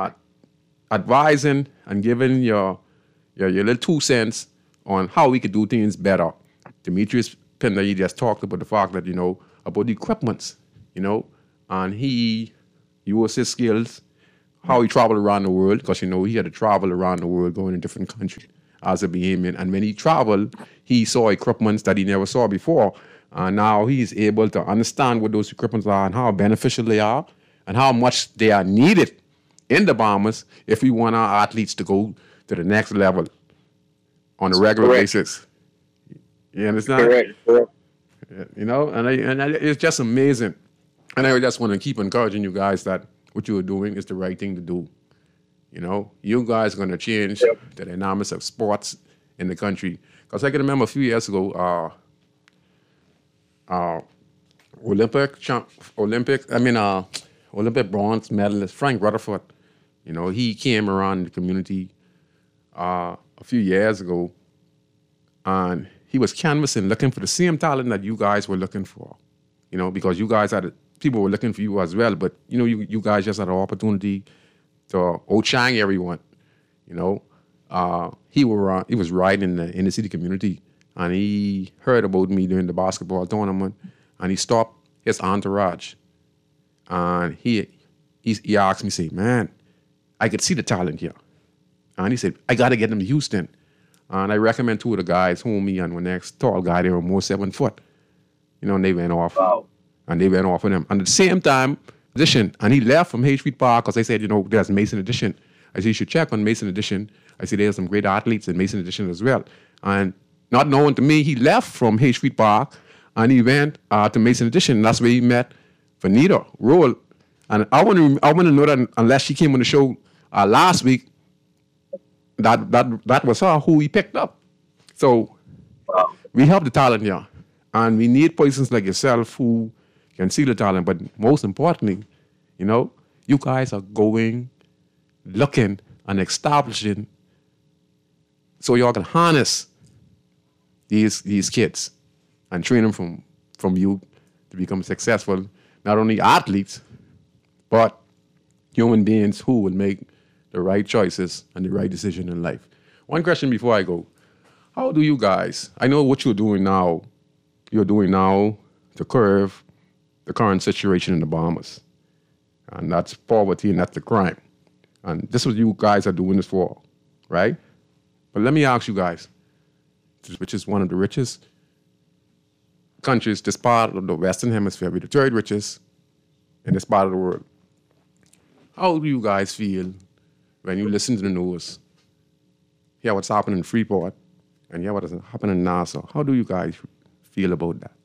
advising and giving your little 2 cents on how we could do things better. Demetrius Pinder, he just talked about the fact that, you know, about the equipments, you know, and he used his skills, how he traveled around the world, because, you know, he had to travel around the world going to different countries as a Bahamian. And when he traveled, he saw equipments that he never saw before. And now he's able to understand what those equipments are and how beneficial they are and how much they are needed in the Bahamas if we want our athletes to go to the next level on a regular basis. You understand? Correct. You know, and it's just amazing. And I just want to keep encouraging you guys that what you're doing is the right thing to do. You know, you guys are going to change the dynamics of sports in the country. Because I can remember a few years ago, Olympic bronze medalist Frank Rutherford, you know, he came around the community a few years ago, and he was canvassing, looking for the same talent that you guys were looking for, you know, because you guys people were looking for you as well, but, you know, you guys just had an opportunity to outshine everyone, you know. He was riding in the city community, and he heard about me during the basketball tournament, and he stopped his entourage, and he asked me, say, man, I could see the talent here. And he said, I got to get him to Houston. And I recommend 2 of the guys, homie and one next tall guy, they were more 7 foot. and they went off. Wow. And they went off with him. And at the same time, and he left from Hay Street Park because they said, there's Mason Edition. I said, you should check on Mason Edition. I said, there's some great athletes in Mason Edition as well. And not knowing to me, he left from Hay Street Park and he went to Mason Edition. And that's where he met Vanita Roll. And I want to know that unless she came on the show last week, that was her who he picked up. So we have the talent here. And we need persons like yourself who can see the talent. But most importantly, you guys are going, looking, and establishing so y'all can harness these kids and train them from you to become successful, not only athletes, but human beings who will make the right choices and the right decision in life. One question before I go. How do you guys, I know what you're doing now to curb the current situation in the Bahamas. And that's poverty and that's the crime. And this is what you guys are doing this for, right? But let me ask you guys, which is one of the richest countries, this part of the Western Hemisphere, we're the third richest in this part of the world. How do you guys feel when you listen to the news, hear what's happening in Freeport, and hear what is happening in Nassau? How do you guys feel about that?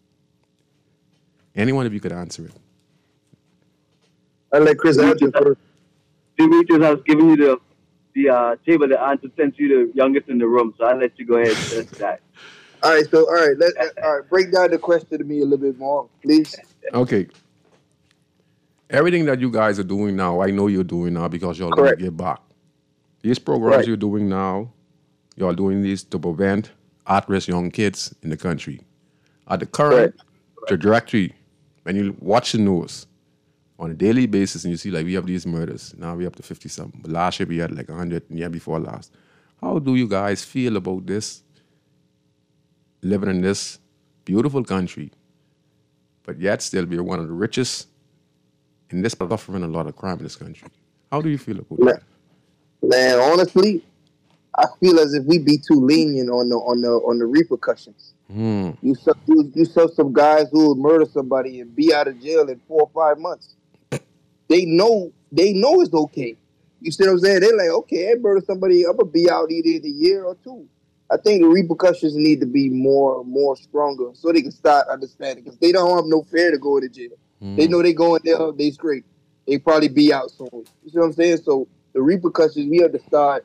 Anyone of you could answer it. I'll let Chris answer first. Demetrius, I was giving you the table to answer since you're the youngest in the room, so I'll let you go ahead and answer that. All right, break down the question to me a little bit more, please. Okay. Everything that you guys are doing now, I know you're doing now because y'all going to give back. These programs you're doing now, y'all doing these to prevent at-risk young kids in the country. At the current trajectory, when you watch the news on a daily basis and you see like we have these murders, now we up to 50-something. But last year we had like 100, the year before last. How do you guys feel about this, living in this beautiful country, but yet still be one of the richest in this, suffering a lot of crime in this country? How do you feel about that? Man, honestly, I feel as if we be too lenient on the repercussions. You saw some guys who will murder somebody and be out of jail in 4 or 5 months. They know it's okay. You see what I'm saying? They're like, okay, I murder somebody, I'm gonna be out either in a year or two. I think the repercussions need to be more stronger so they can start understanding. Because they don't have no fear to go to jail. They know they going there, they straight. They probably be out soon. You see what I'm saying? So the repercussions, we have to start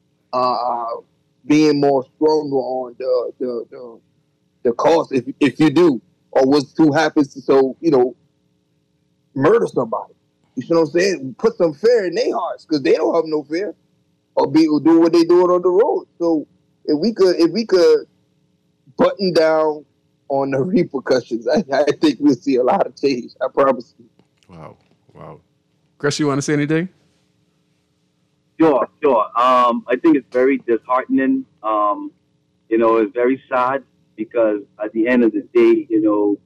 being more stronger on the cost if you do, or what's who happens to murder somebody. You see what I'm saying? Put some fear in their hearts because they don't have no fear, or do what they doing on the road. So if we could button down on the repercussions, I think we'll see a lot of change. I promise you. Wow. Chris, you want to say anything? Sure. I think it's very disheartening. It's very sad because at the end of the day, you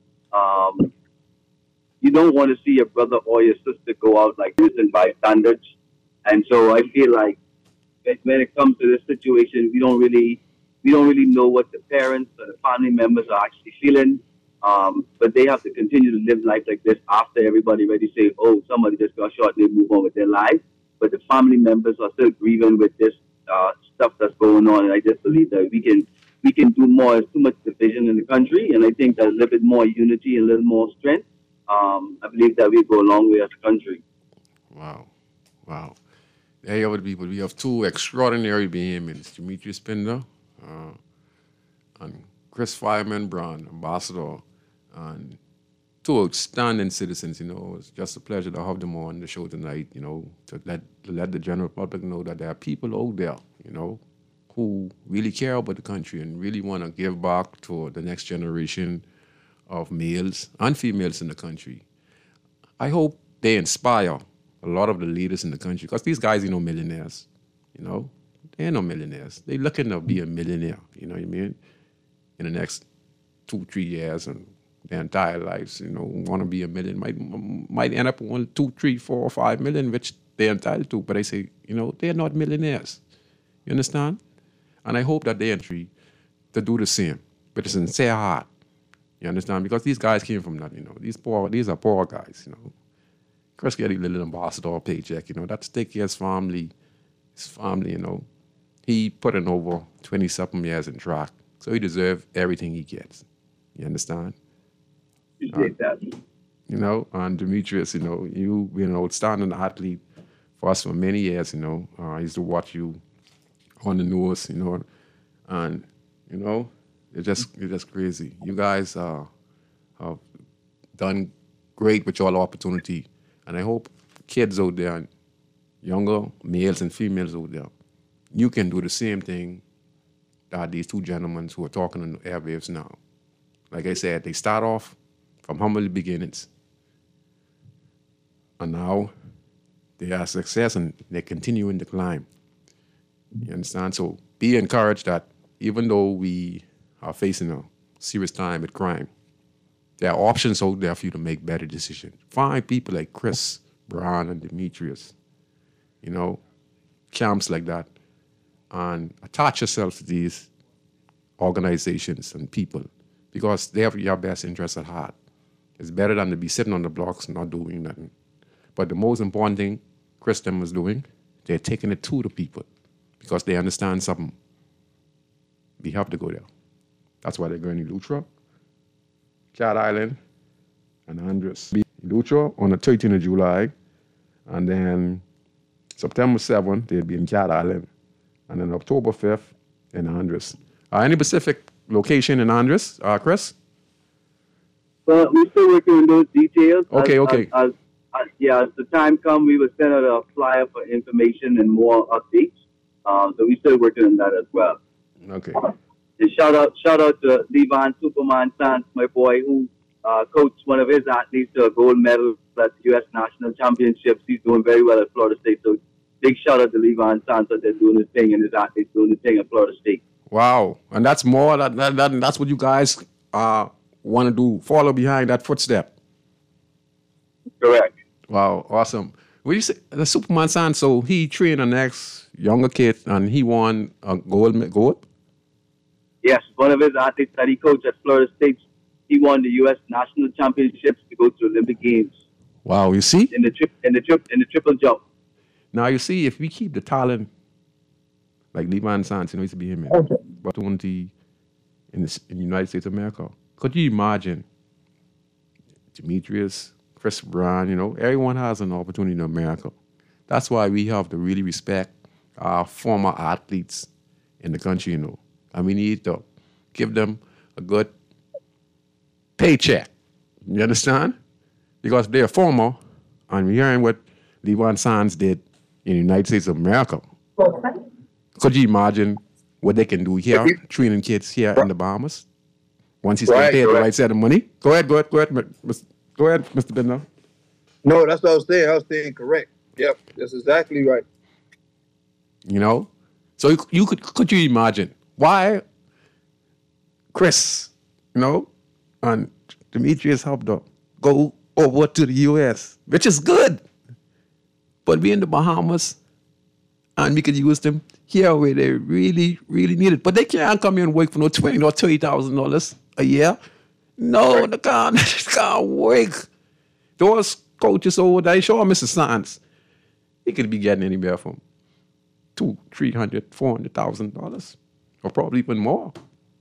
don't want to see your brother or your sister go out like this and by standards. And so I feel like when it comes to this situation, we don't really know what the parents or the family members are actually feeling. But they have to continue to live life like this after everybody already say, oh, somebody just got shot, they move on with their lives. But the family members are still grieving with this stuff that's going on. And I just believe that we can do more. There's too much division in the country. And I think that a little bit more unity and a little more strength, I believe that we go a long way as a country. Wow. There you have it, people. We have two extraordinary beings, Demetrius Pinder and Chris Fireman Brown, ambassador, and two outstanding citizens. It's just a pleasure to have them on the show tonight, to let the general public know that there are people out there, who really care about the country and really want to give back to the next generation of males and females in the country. I hope they inspire a lot of the leaders in the country, because these guys, millionaires, they're no millionaires. They're looking to be a millionaire, you know what I mean, in the next 2-3 years and their entire lives, want to be a million, might end up with 1, 2, 3, 4, or 5 million, which they're entitled to, but I say, they're not millionaires. You understand? And I hope that they entry to do the same with a sincere heart You understand? Because these guys came from nothing, These are poor guys, Chris get a little ambassador paycheck, That's take care of his family, He put in over 20-something years in track, so he deserves everything he gets. You understand? Appreciate that. And Demetrius, you've been an outstanding athlete for us for many years, I used to watch you on the news, and, it's just crazy. You guys have done great with your opportunity, and I hope kids out there, younger males and females out there, you can do the same thing that these two gentlemen who are talking on the airwaves now. Like I said, they start off from humble beginnings, and now they are success and they're continuing to climb. You understand? So be encouraged that even though we are facing a serious time with crime, there are options out there for you to make better decisions. Find people like Chris, Brian, and Demetrius, camps like that, and attach yourself to these organizations and people because they have your best interests at heart. It's better than to be sitting on the blocks and not doing nothing. But the most important thing Chris them was doing, they're taking it to the people because they understand something. We have to go there. That's why they're going to Eleuthera, Cat Island, and Andros. Eleuthera on the 13th of July, and then September 7th, they'll be in Cat Island, and then October 5th in Andros. Any specific location in Andros, Chris? Well, we're still working on those details. Okay. As the time comes, we will send out a flyer for information and more updates. So we're still working on that as well. Okay. And shout out to Levon Superman Sands, my boy, who coached one of his athletes to a gold medal at the U.S. National Championships. He's doing very well at Florida State. So big shout out to Levon Sands that they're doing his thing and his athletes doing the thing at Florida State. Wow. And that's more, that's what you guys want to do, follow behind that footstep. Correct. Wow, awesome. What do you say? The Superman son, so he trained the next younger kid and he won a gold? Yes, one of his athletes that he coached at Florida State, he won the U.S. National Championships to go to Olympic Games. Wow, you see? In the triple jump. Now you see, if we keep the talent like Levon Sands, used to be him, opportunity in the United States of America. Could you imagine Demetrius, Chris Brown, everyone has an opportunity in America. That's why we have to really respect our former athletes in the country, And we need to give them a good paycheck. You understand? Because they're former, and we're hearing what Levon Sands did in the United States of America. Could you imagine what they can do here, training kids here in the Bahamas? Once he's paid the right set of money? Go ahead, Mr. Bender. No, that's what I was saying. I was saying correct. Yep, that's exactly right. So could you imagine why Chris, and Demetrius helped to go over to the U.S., which is good. But we in the Bahamas, and we could use them here where they really, really need it. But they can't come here and work for no $20,000 or $30,000 a year. No, they can't. They can't work. Those coaches over there, sure, Mr. Sands, he could be getting anywhere from $200,000, $300,000, $400,000, or probably even more.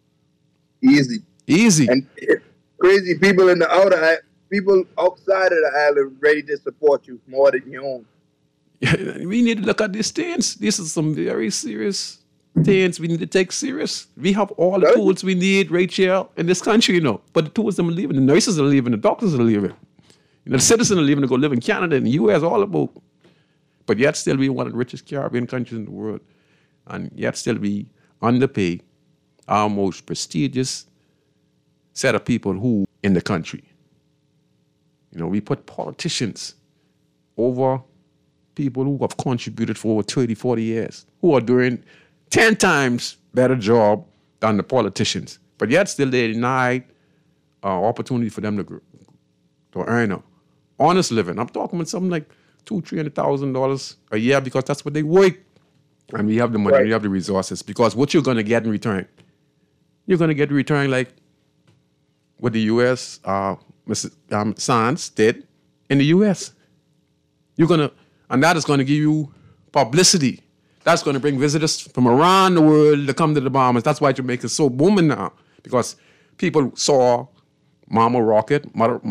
Easy. And crazy people people outside of the island ready to support you more than your own. We need to look at these things. This is some very serious things we need to take serious. We have all the tools we need right here in this country, But the tools them are leaving. The nurses are leaving. The doctors are leaving. The citizens are leaving to go live in Canada and the U.S. all about. But yet still we one of the richest Caribbean countries in the world. And yet still we underpay our most prestigious set of people who in the country. We put politicians over people who have contributed for over 30, 40 years, who are doing 10 times better job than the politicians. But yet still they denied opportunity for them to earn an honest living. I'm talking about something like $200,000, $300,000 a year because that's what they work. And we have the money, we have the resources. Because what you're going to get in return? You're going to get in return like what the U.S. Mr. Sands did in the U.S. And that is going to give you publicity. That's going to bring visitors from around the world to come to the Bahamas. That's why Jamaica is so booming now, because people saw Mama Rocket,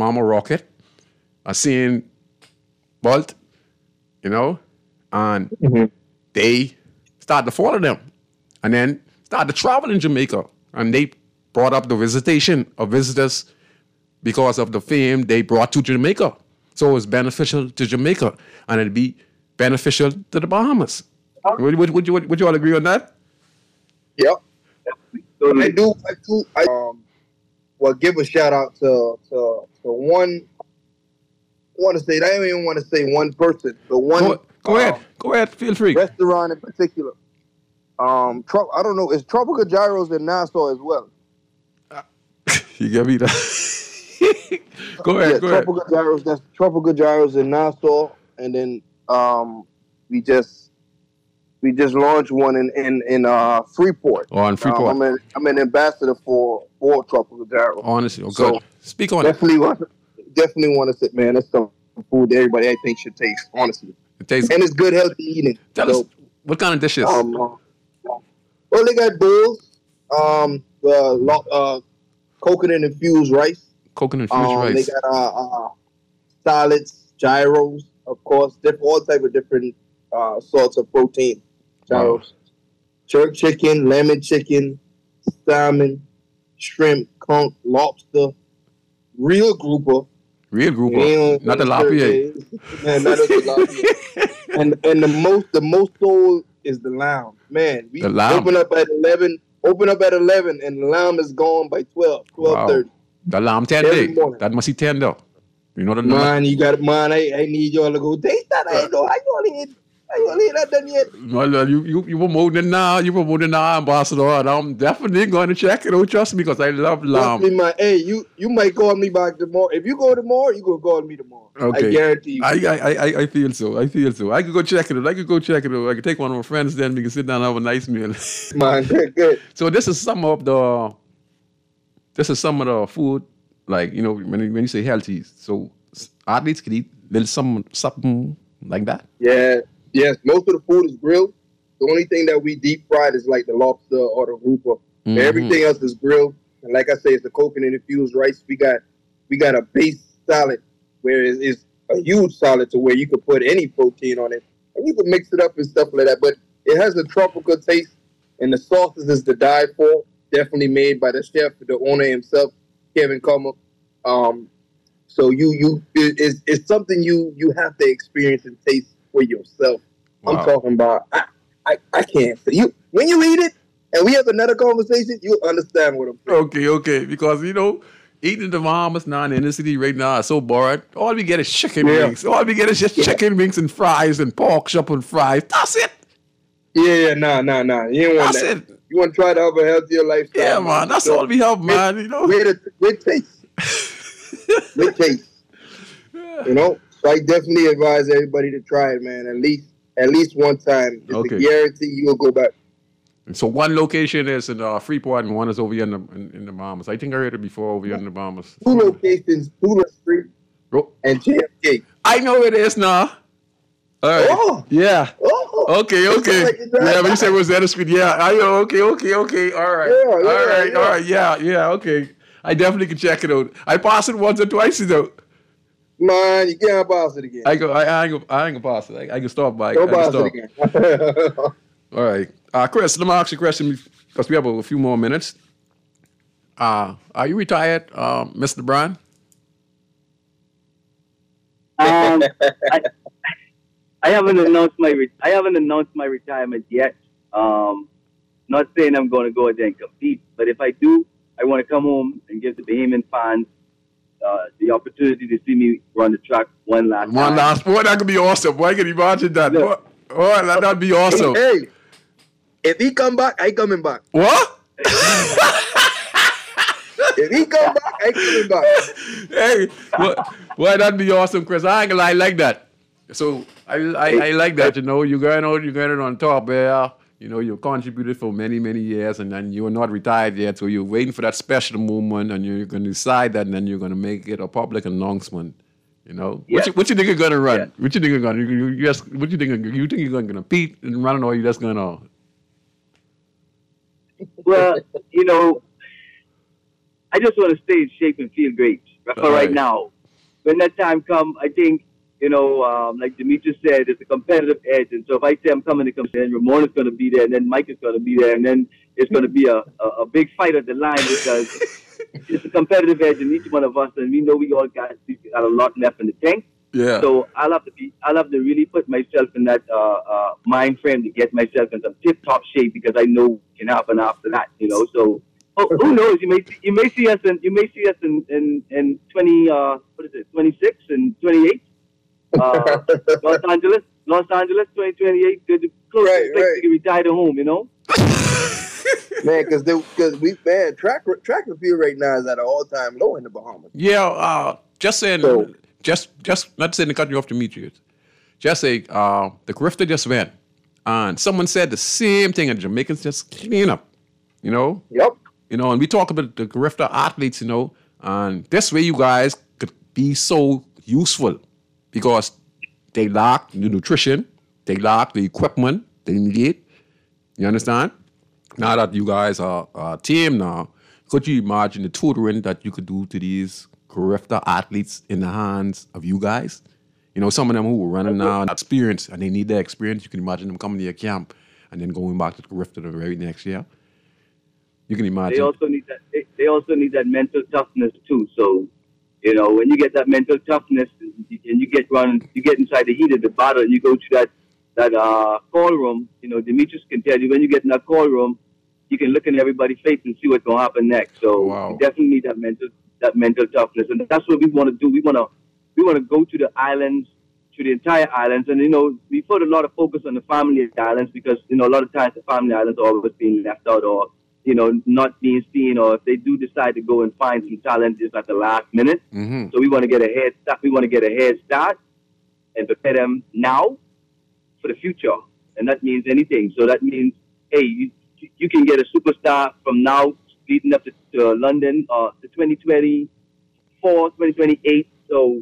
seeing Bolt, and they started to follow them, and then started to travel in Jamaica, and they brought up the visitation of visitors because of the fame they brought to Jamaica. So it's beneficial to Jamaica, and it'd be beneficial to the Bahamas. Would you all agree on that? Yep. I do. Well, give a shout out to one. I want to say, I don't even want to say one person, but one. Go ahead. Feel free. Restaurant in particular. I don't know. It's Tropical Gyros in Nassau as well. You get me that. Go ahead. Tropical Gyros. That's Tropical Gyros in Nassau, and then we just launched one in Freeport. Oh, in Freeport. I'm an ambassador for Tropical Gyros. Honestly, good. So speak on definitely want to say, man, that's some food that everybody I think should taste. Honestly, it tastes, and it's good, healthy eating. Tell us what kind of dishes. Well, they got bowls, coconut infused rice. Coconut infused rice. They got salads, gyros, of course, all type of different sorts of protein. Gyros, jerk chicken, lemon chicken, salmon, shrimp, conch, lobster, real grouper. Not the lapia. Man, not the lapia. and the most sold is the lamb. Man, we open up at 11, and the lamb is gone by 12:30. The lamb 10 days. That must be 10 though. You know the number? Man, you got it, man. I need y'all to go taste that. I know. I ain't that done yet. No, you promoting now. You promoting now, Ambassador. And I'm definitely going to check it out. Trust me, because I love lamb. Trust me, man. Hey, you might call me back tomorrow. If you go tomorrow, you gonna call me tomorrow. Okay. I guarantee you. I feel so. I could go check it out. I could take one of my friends. Then we can sit down and have a nice meal. Man, good. So this is some of the food, like, when you say healthy. So athletes can eat little something like that. Yeah. Yes, most of the food is grilled. The only thing that we deep fried is like the lobster or the grouper. Mm-hmm. Everything else is grilled. And like I say, it's the coconut infused rice. We got a base salad where it's a huge salad to where you could put any protein on it. And you could mix it up and stuff like that. But it has a tropical taste, and the sauces is to die for. Definitely made by the chef, the owner himself, Kevin Comer. So it's something you have to experience and taste for yourself. Wow. I'm talking about, I can't say you when you eat it, and we have another conversation, you'll understand what I'm saying. Okay, because eating in the Bahamas now in the inner city right now is so boring. All we get is chicken wings. All we get is just chicken wings and fries and pork chop and fries. That's it. Yeah, nah. You don't want that. It. You want to try to have a healthier lifestyle. Yeah, man. That's all we have, man. With taste. With taste. So I definitely advise everybody to try it, man. At least one time. It's a guarantee you will go back. So one location is in Freeport, and one is over here in the Bahamas. I think I heard it before over here in the Bahamas. Two locations, Tula Street and JFK. I know it is now. All right. Oh. Yeah. Oh. Okay. Yeah, but you said Rosetta Street. Yeah. Okay. All right. All right. Yeah. Okay. I definitely can check it out. I passed it once or twice, though. Man, you can't pass it again. I ain't gonna pass it. I can stop by. Don't pass it again. All right. Chris, let me ask you a question because we have a few more minutes. Are you retired, Mr. Brown? I haven't announced my retirement yet. Not saying I'm going to go out there and compete, but if I do, I want to come home and give the Bahamian fans the opportunity to see me run the track one last time. Boy, that could be awesome. Boy, I can imagine that. Look, boy, that'd be awesome. Hey, if he come back, I coming back. What? If he come back, I coming back. Hey, boy, that'd be awesome, Chris. I ain't like that. So I like that. You're going out on top. You contributed for many, many years, and then you're not retired yet, so you're waiting for that special moment, and you're going to decide that, and then you're going to make it a public announcement. Yeah. What you think you're going to run? Yeah. What you think you're going to? What you think? You think you're going to compete and run, or you just going to? Well, I just want to stay in shape and feel great. But for right now, when that time comes, I think, like Demetrius said, it's a competitive edge. And so if I say I'm coming to compete, and Ramon is going to be there, and then Mike is going to be there, and then it's going to be a big fight at the line because it's a competitive edge in each one of us, and we know we all got a lot left in the tank. Yeah. So I'll have to really put myself in that mind frame to get myself in some tip-top shape because I know what can happen after that. So. Who knows? You may see us in 26 and 28. Los Angeles 2028. Good close to get retired at home. Man, because track and field right now is at an all-time low in the Bahamas. Yeah. Just saying. So- just not saying to cut you off, Demetrius. Just say the Grifter just went, and someone said the same thing, and Jamaicans just clean up. Yep. And we talk about the Grifter athletes, and this way you guys could be so useful because they lack the nutrition, they lack the equipment they need. You understand? Now that you guys are a team now, could you imagine the tutoring that you could do to these Grifter athletes in the hands of you guys? Some of them who are running now and experience, and they need that experience. You can imagine them coming to your camp and then going back to the Grifter the very next year. You can imagine. They also need that. They also need that mental toughness too. So, when you get that mental toughness and you get inside the heat of the battle, and you go to that call room. Demetrius can tell you when you get in that call room, you can look in everybody's face and see what's going to happen next. So, wow. You definitely need that mental toughness, and that's what we want to do. We want to go to the islands, to the entire islands, and we put a lot of focus on the family islands because a lot of times the family islands are always being left out or not being seen, or if they do decide to go and find some talent just at the last minute. Mm-hmm. So we want to get a head start. We want to get a head start and prepare them now for the future, and that means anything. So that means, hey, you can get a superstar from now leading up to London, to 2024, 2028. So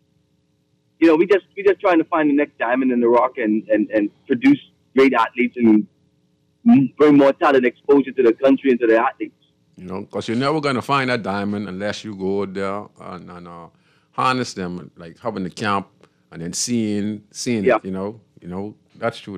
we just trying to find the next diamond in the rough and produce great athletes and bring more talent exposure to the country and to the athletes. Because you're never going to find that diamond unless you go there and harness them, like having the camp and then seeing Yeah. it. That's true.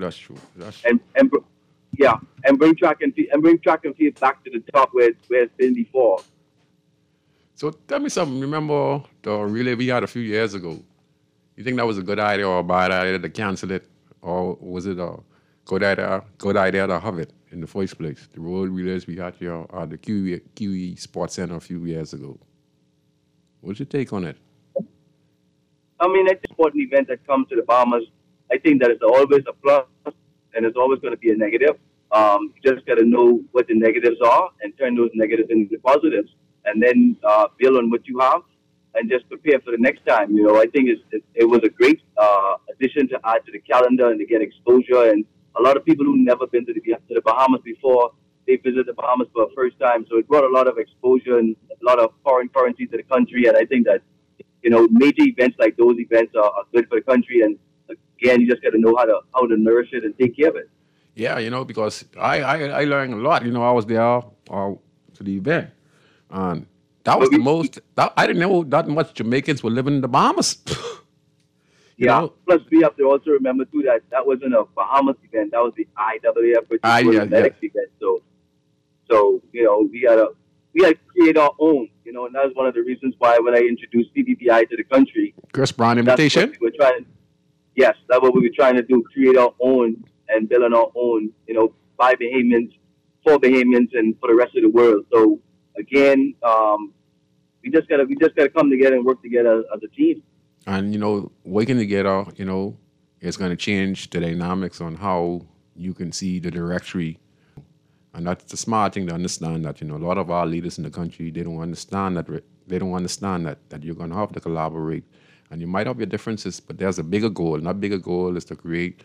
And bring track and field back to the top where it's been before. So tell me something. Remember the relay we had a few years ago? You think that was a good idea or a bad idea to cancel it, or was it a good idea to have it in the first place? The road relays we had here at the QE Sports Center a few years ago. What's your take on it? I mean, it's a sporting event that comes to the Bahamas. I think that it's always a plus and it's always going to be a negative. You just got to know what the negatives are and turn those negatives into positives, and then build on what you have and just prepare for the next time. I think it was a great addition to add to the calendar and to get exposure. And a lot of people who've never been to the Bahamas before, they visit the Bahamas for the first time. So it brought a lot of exposure and a lot of foreign currency to the country. And I think that, major events like those events are good for the country. And again, you just got to know how to nourish it and take care of it. Yeah, because I learned a lot. I was there to the event. And that was I didn't know that much Jamaicans were living in the Bahamas. Yeah. Plus, we have to also remember too that wasn't a Bahamas event. That was the IAAF, which was a medics event. So we gotta create our own. And that was one of the reasons why when I introduced CBBI to the country, Chris Brown invitation. That's what we were trying to do: create our own and build on our own. By Bahamians, for Bahamians, and for the rest of the world. So again, we just gotta come together and work together as a team. And, working together, it's going to change the dynamics on how you can see the directory. And that's the smart thing to understand that, a lot of our leaders in the country, they don't understand that you're going to have to collaborate. And you might have your differences, but there's a bigger goal. And that bigger goal is to create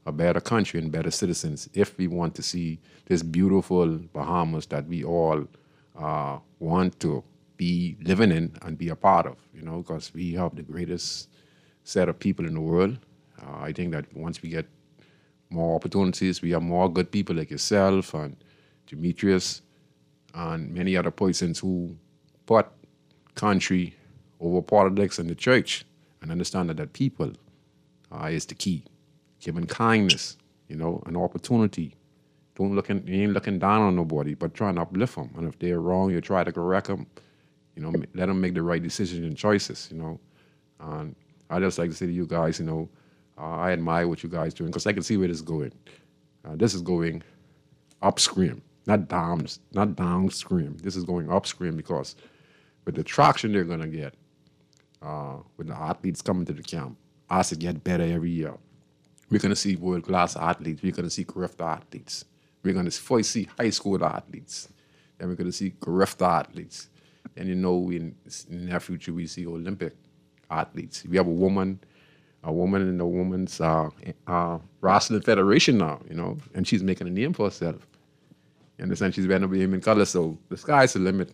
a better country and better citizens if we want to see this beautiful Bahamas that we all want to be living in and be a part of, because we have the greatest set of people in the world. I think that once we get more opportunities, we have more good people like yourself and Demetrius and many other persons who put country over politics and the church and understand that people is the key. Giving kindness, an opportunity. You ain't looking down on nobody, but trying to uplift them. And if they're wrong, you try to correct them. Let them make the right decisions and choices. And I just like to say to you guys, I admire what you guys doing because I can see where this is going. This is going upstream, not downstream. This is going upstream because with the traction they're gonna get, with the athletes coming to the camp, as it get better every year. We're going to see world-class athletes. We're going to see Carifta athletes. We're going to first see high school athletes. Then we're going to see Carifta athletes. And in the near future, we see Olympic athletes. We have a woman in the women's wrestling federation now, and she's making a name for herself. You understand? She's wearing a Bahamian color. So the sky is the limit,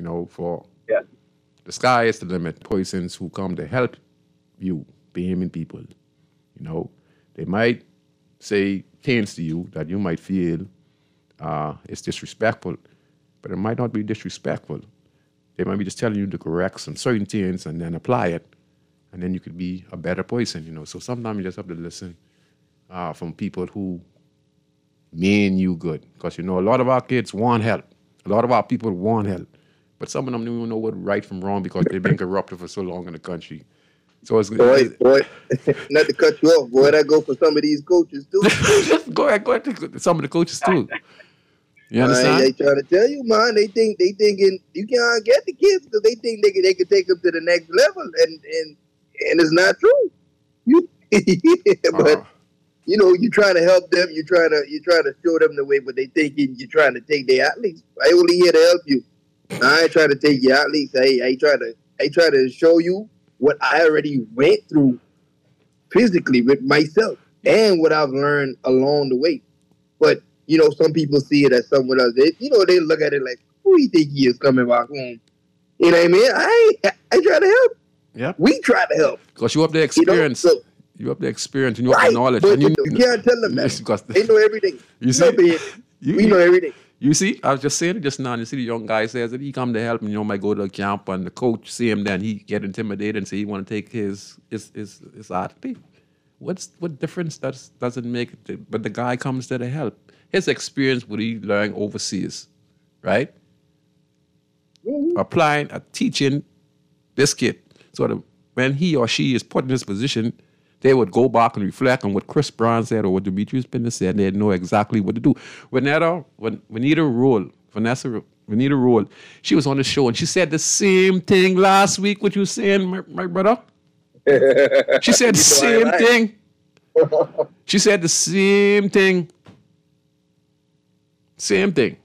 the sky is the limit. Persons who come to help you, Bahamian people, they might say things to you that you might feel is disrespectful, but it might not be disrespectful. They might be just telling you to correct some certain things and then apply it, and then you could be a better person, So sometimes you just have to listen from people who mean you good. Because, a lot of our kids want help. A lot of our people want help. But some of them don't even know what right from wrong because they've been corrupted for so long in the country. So it's boy, not to cut you off, boy, that go for some of these coaches too. Go ahead to some of the coaches too. You understand? They trying to tell you, man. They thinking you can't get the kids because they think they can take them to the next level, and it's not true. But you're trying to help them. You're trying to show them the way, but they thinking you're trying to take their athletes. I only here to help you. I ain't trying to take your athletes. I try to show you what I already went through physically with myself and what I've learned along the way. But, some people see it as someone else. They look at it like, who do you think he is coming back home? You know what I mean? I try to help. Yeah. We try to help. Because you have the experience. You have the experience and you have the knowledge. But and you can't tell them that. They know everything. You see? We know everything. You see, I was just saying it just now. You see, the young guy says that he come to help, and might go to a camp, and the coach see him, then he get intimidated and say he want to take his athlete. What difference does it make? But the guy comes there to help. His experience, what he learned overseas, right? Mm-hmm. Applying, teaching this kid, so that when he or she is put in this position, they would go back and reflect on what Chris Brown said or what Demetrius Pender said, and they'd know exactly what to do. Vanessa Rule, she was on the show, and she said the same thing last week, what you were saying, my brother. She said the same thing. She said the same thing. Same thing.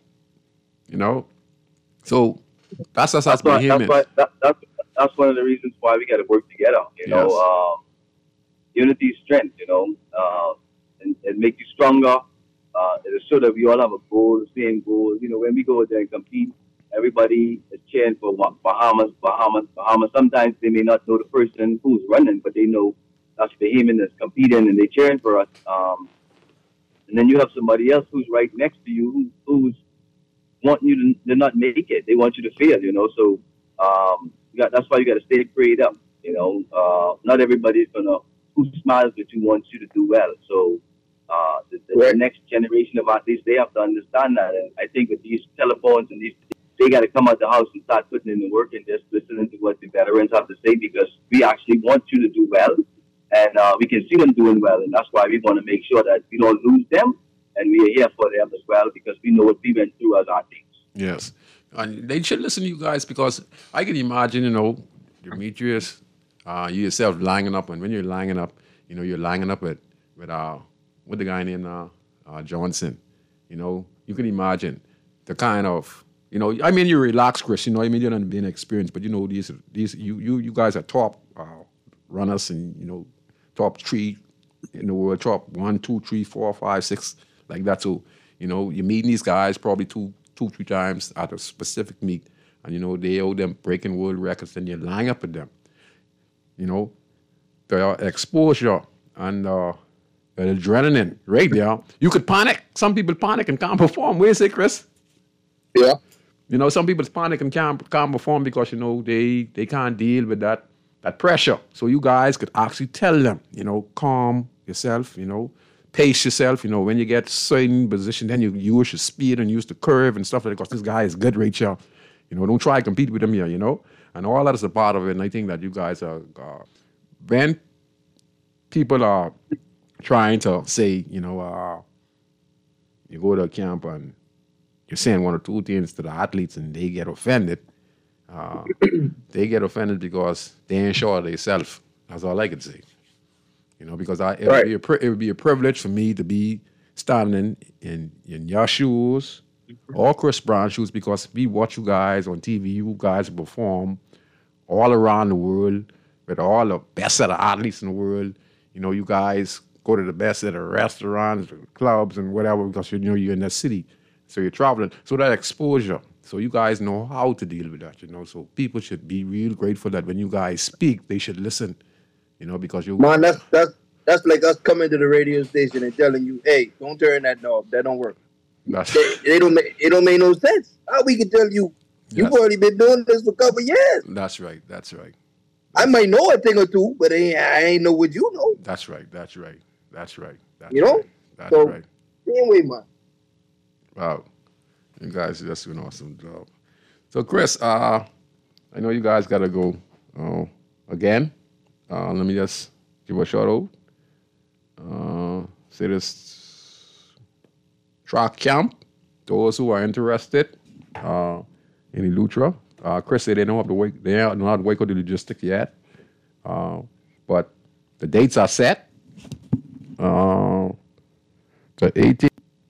So that's us being human. That's one of the reasons why we got to work together, Yes. Unity is strength, and make you stronger. It'll show that we all have a goal, the same goal. When we go there and compete, everybody is cheering for Bahamas. Sometimes they may not know the person who's running, but they know that's the Bahamian that's competing, and they're cheering for us. And then you have somebody else who's right next to you who's wanting you to not make it. They want you to fail, So that's why you got to stay prayed up. Not everybody's who smiles with you wants you to do well. So the next generation of athletes, they have to understand that. And I think with these telephones and they got to come out the house and start putting in the work and just listening to what the veterans have to say, because we actually want you to do well, and we can see them doing well, and that's why we want to make sure that we don't lose them, and we are here for them as well, because we know what we went through as athletes. Yes, and they should listen to you guys, because I can imagine, Demetrius, you yourself lining up, and when you're lining up, you're lining up with the guy named Johnson. You can imagine the kind of, you relax, Chris. You're not being experienced, but these you guys are top runners and top 3 in the world, top 1, 2, 3, 4, 5, 6, like that. So, you're meeting these guys probably two, 3 times at a specific meet, and they owe them breaking world records, and you're lining up with them. The exposure and the adrenaline right there. You could panic. Some people panic and can't perform. What do you say, Chris? Yeah. Some people panic and can't perform because, they can't deal with that pressure. So you guys could actually tell them, calm yourself, pace yourself. When you get certain position, then you use your speed and use the curve and stuff like that because this guy is good right here. Don't try to compete with him here, And all that is a part of it. And I think that you guys are, when people are trying to say, you go to a camp and you're saying 1 or 2 things to the athletes and they get offended. They get offended because they ain't sure of themselves. That's all I can say. Because it would be a privilege for me to be standing in your shoes or Chris Brown's shoes because we watch you guys on TV. You guys perform all around the world with all the best of the athletes in the world. You guys go to the best of the restaurants, the clubs, and whatever because you're in that city. So you're traveling. So that exposure. So you guys know how to deal with that, So people should be real grateful that when you guys speak, they should listen, because you... Man, that's like us coming to the radio station and telling you, hey, don't turn that knob. That don't work. It don't make no sense. How we can tell you, you've already been doing this for a couple of years. That's right. I might know a thing or two, but I ain't know what you know. That's right. That's so, right. Anyway, man. Wow. You guys are just doing an awesome job. So, Chris, I know you guys got to go again. Let me just give a shout out. Say this track camp, those who are interested in Eleuthera. Chris said they don't have to wait. They don't have to wait for the logistics yet. But the dates are set. The 18th.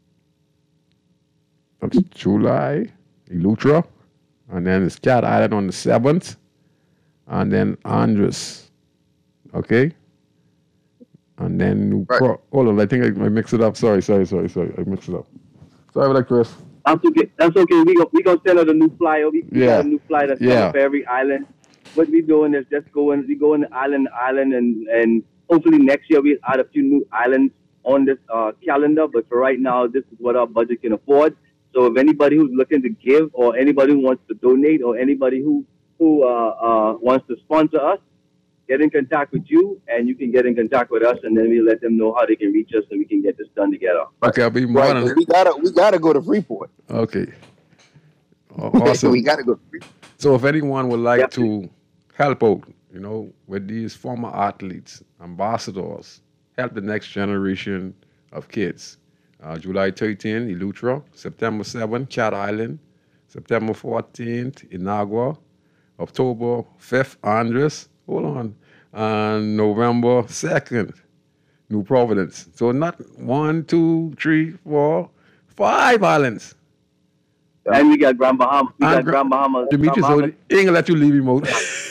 That's July, Eleuthera, and then it's Cat Island on the 7th, and then Andros, okay? And then hold on, I think I mixed it up. Sorry, I mixed it up. Sorry about that, Chris. That's okay. We gonna send out a new flyer. We got a new flyer that's coming for every island. What we doing is just we go in island, and hopefully next year we'll add a few new islands on this calendar. But for right now, this is what our budget can afford. So if anybody who's looking to give, or anybody who wants to donate, or anybody who wants to sponsor us, get in contact with you, and you can get in contact with us, and then we let them know how they can reach us, and we can get this done together. Okay, I'll be more than we gotta go to Freeport. Okay. Awesome. We gotta go to Freeport. So if anyone would like to help out, with these former athletes, ambassadors, help the next generation of kids. July 13th, Eleuthera. September 7th, Cat Island. September 14th, Inagua. October 5th, Andros. Hold on. And November 2nd, New Providence. So not 1, 2, 3, 4, 5 islands. And we got Grand Bahama. Grand Bahama. Demetrius, so ain't gonna let you leave him out.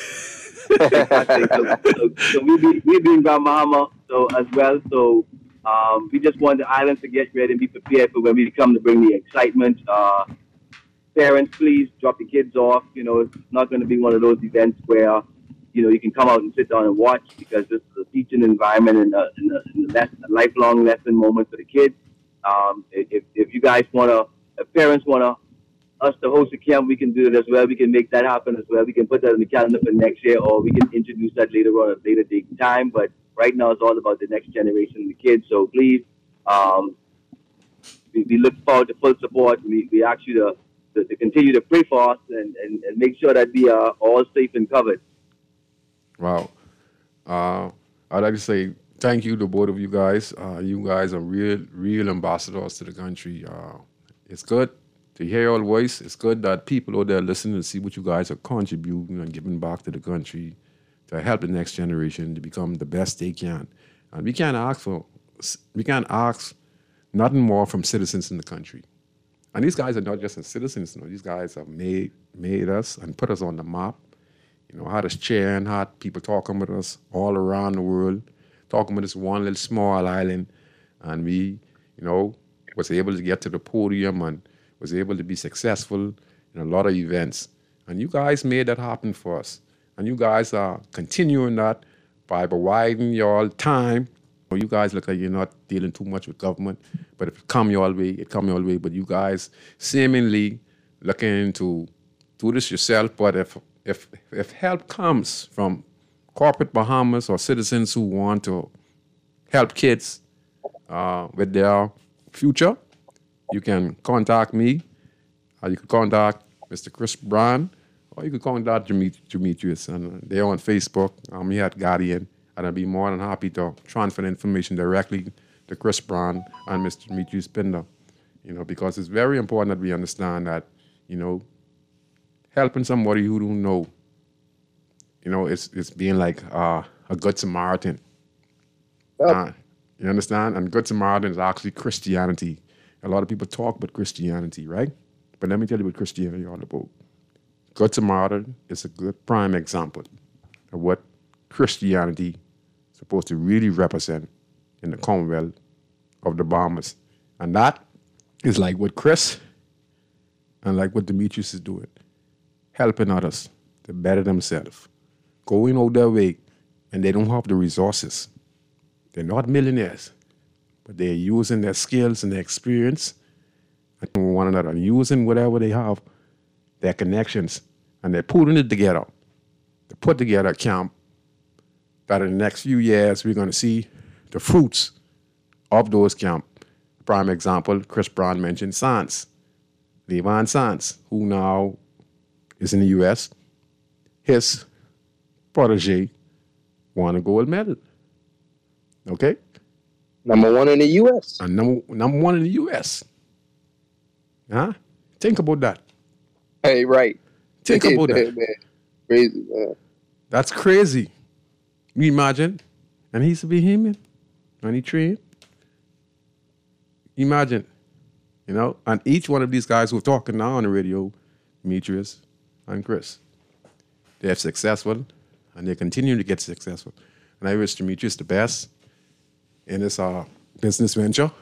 So we be in Grand Bahama as well. So we just want the islands to get ready and be prepared for when we come to bring the excitement. Parents, please drop the kids off. It's not going to be one of those events where you can come out and sit down and watch, because this is a teaching environment and a lifelong lesson moment for the kids. If you guys if parents want us to host a camp, we can do it as well. We can make that happen as well. We can put that on the calendar for next year, or we can introduce that later on at a later date and time. But right now, it's all about the next generation of the kids. So please, we look forward to full support. We ask you to continue to pray for us and make sure that we are all safe and covered. Wow. I'd like to say thank you to both of you guys. You guys are real ambassadors to the country. It's good to hear your voice. It's good that people out there listening to see what you guys are contributing and giving back to the country to help the next generation to become the best they can. And we can't ask nothing more from citizens in the country. And these guys are not just citizens. These guys have made us and put us on the map. Had us cheering, had people talking with us all around the world talking about this one little small island, and we, was able to get to the podium and was able to be successful in a lot of events. And you guys made that happen for us. And you guys are continuing that by providing y'all time. You guys look like you're not dealing too much with government, but if it come your way, it come your way. But you guys seemingly looking to do this yourself. But if help comes from corporate Bahamas or citizens who want to help kids with their future, you can contact me, or you can contact Mr. Chris Brown, or you can contact Demetrius. And they're on Facebook. I'm here at Guardian, and I'd be more than happy to transfer the information directly to Chris Brown and Mr. Demetrius Pinder, because it's very important that we understand that, helping somebody who don't know, it's being like a good Samaritan. You understand? And Good Samaritan is actually Christianity. A lot of people talk about Christianity, right? But let me tell you what Christianity is all about. Good Samaritan is a good prime example of what Christianity is supposed to really represent in the Commonwealth of the Bahamas. And that is like what Chris and like what Demetrius is doing, helping others to better themselves, going out their way, and they don't have the resources. They're not millionaires, but they're using their skills and their experience and one another, and using whatever they have, their connections, and they're putting it together to put together a camp that in the next few years we're going to see the fruits of those camps. Prime example, Chris Brown mentioned Sands, Levon Sands, who now is in the U.S. His protege won a gold medal. Okay? Number one in the U.S. And number one in the U.S. Huh? Think about that. Hey, right. Think about that. Man. Crazy, man. That's crazy. You imagine? And he's a Bahamian. And he trained. Imagine. And each one of these guys who are talking now on the radio, Demetrius and Chris, they're successful and they continue to get successful. And I wish Demetrius the best in this business venture.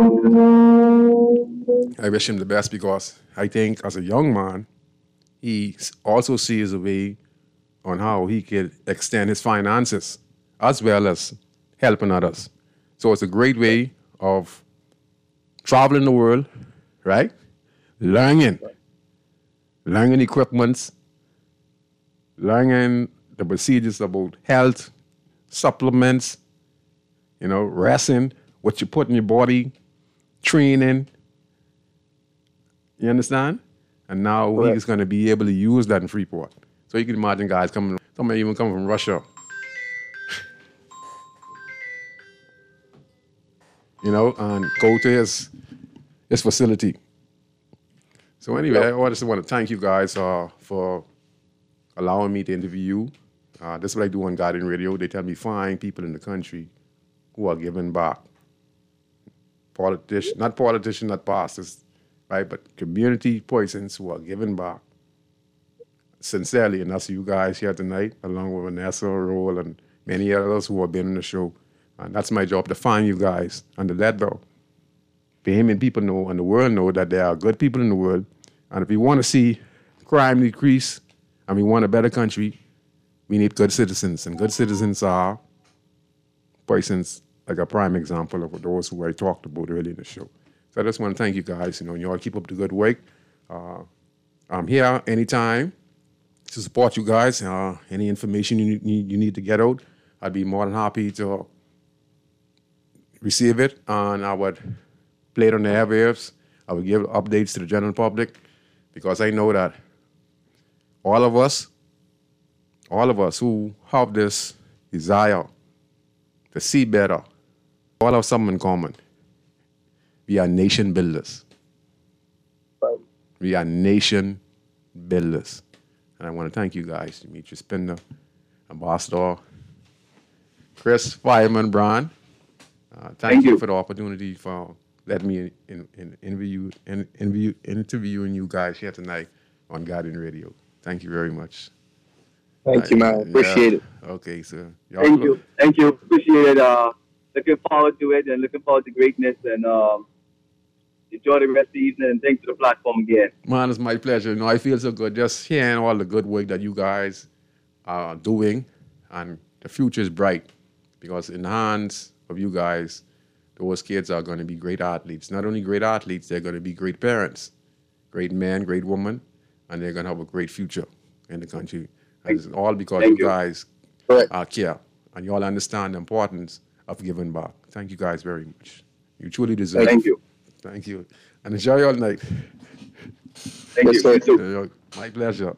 I wish him the best because I think as a young man, he also sees a way on how he could extend his finances as well as helping others. So it's a great way of traveling the world, right? Learning equipments, learning the procedures about health, supplements, resting, what you put in your body, training. You understand? And now he's going to be able to use that in Freeport. So you can imagine guys some even come from Russia. And go to his facility. So anyway, I just want to thank you guys for allowing me to interview you. This is what I do on Guardian Radio. They tell me find people in the country who are giving back. Not politicians, not pastors, right? But community persons who are giving back sincerely. And that's you guys here tonight, along with Vanessa, Roll, and many others who have been on the show. And that's my job, to find you guys and to let the Bahamian people know and the world know that there are good people in the world. And if we want to see crime decrease and we want a better country, we need good citizens. And good citizens are persons like a prime example of those who I talked about earlier in the show. So I just want to thank you guys. You all keep up the good work. I'm here anytime to support you guys. Any information you need to get out, I'd be more than happy to receive it, and I would play it on the airwaves. I would give updates to the general public, because I know that all of us who have this desire to see better, all have something in common. We are nation builders. Right. We are nation builders. And I want to thank you guys, Demetrius Pinder, Ambassador Chris Fireman Brown. Thank you for the opportunity for letting me interviewing you guys here tonight on Guardian Radio. Thank you very much. Thank you, man. Appreciate it. Okay, sir. Thank you. Thank you. Appreciate it. Looking forward to it and looking forward to greatness and enjoy the rest of the evening and thanks for the platform again. Man, it's my pleasure. I feel so good just hearing all the good work that you guys are doing, and the future is bright because in the hands of you guys, those kids are going to be great athletes. Not only great athletes, they're going to be great parents, great men, great women, and they're going to have a great future in the country. And it's all because you guys care and you all understand the importance of giving back. Thank you guys very much. You truly deserve it. Thank you. Thank you. And enjoy your night. Thank you. You too. My pleasure.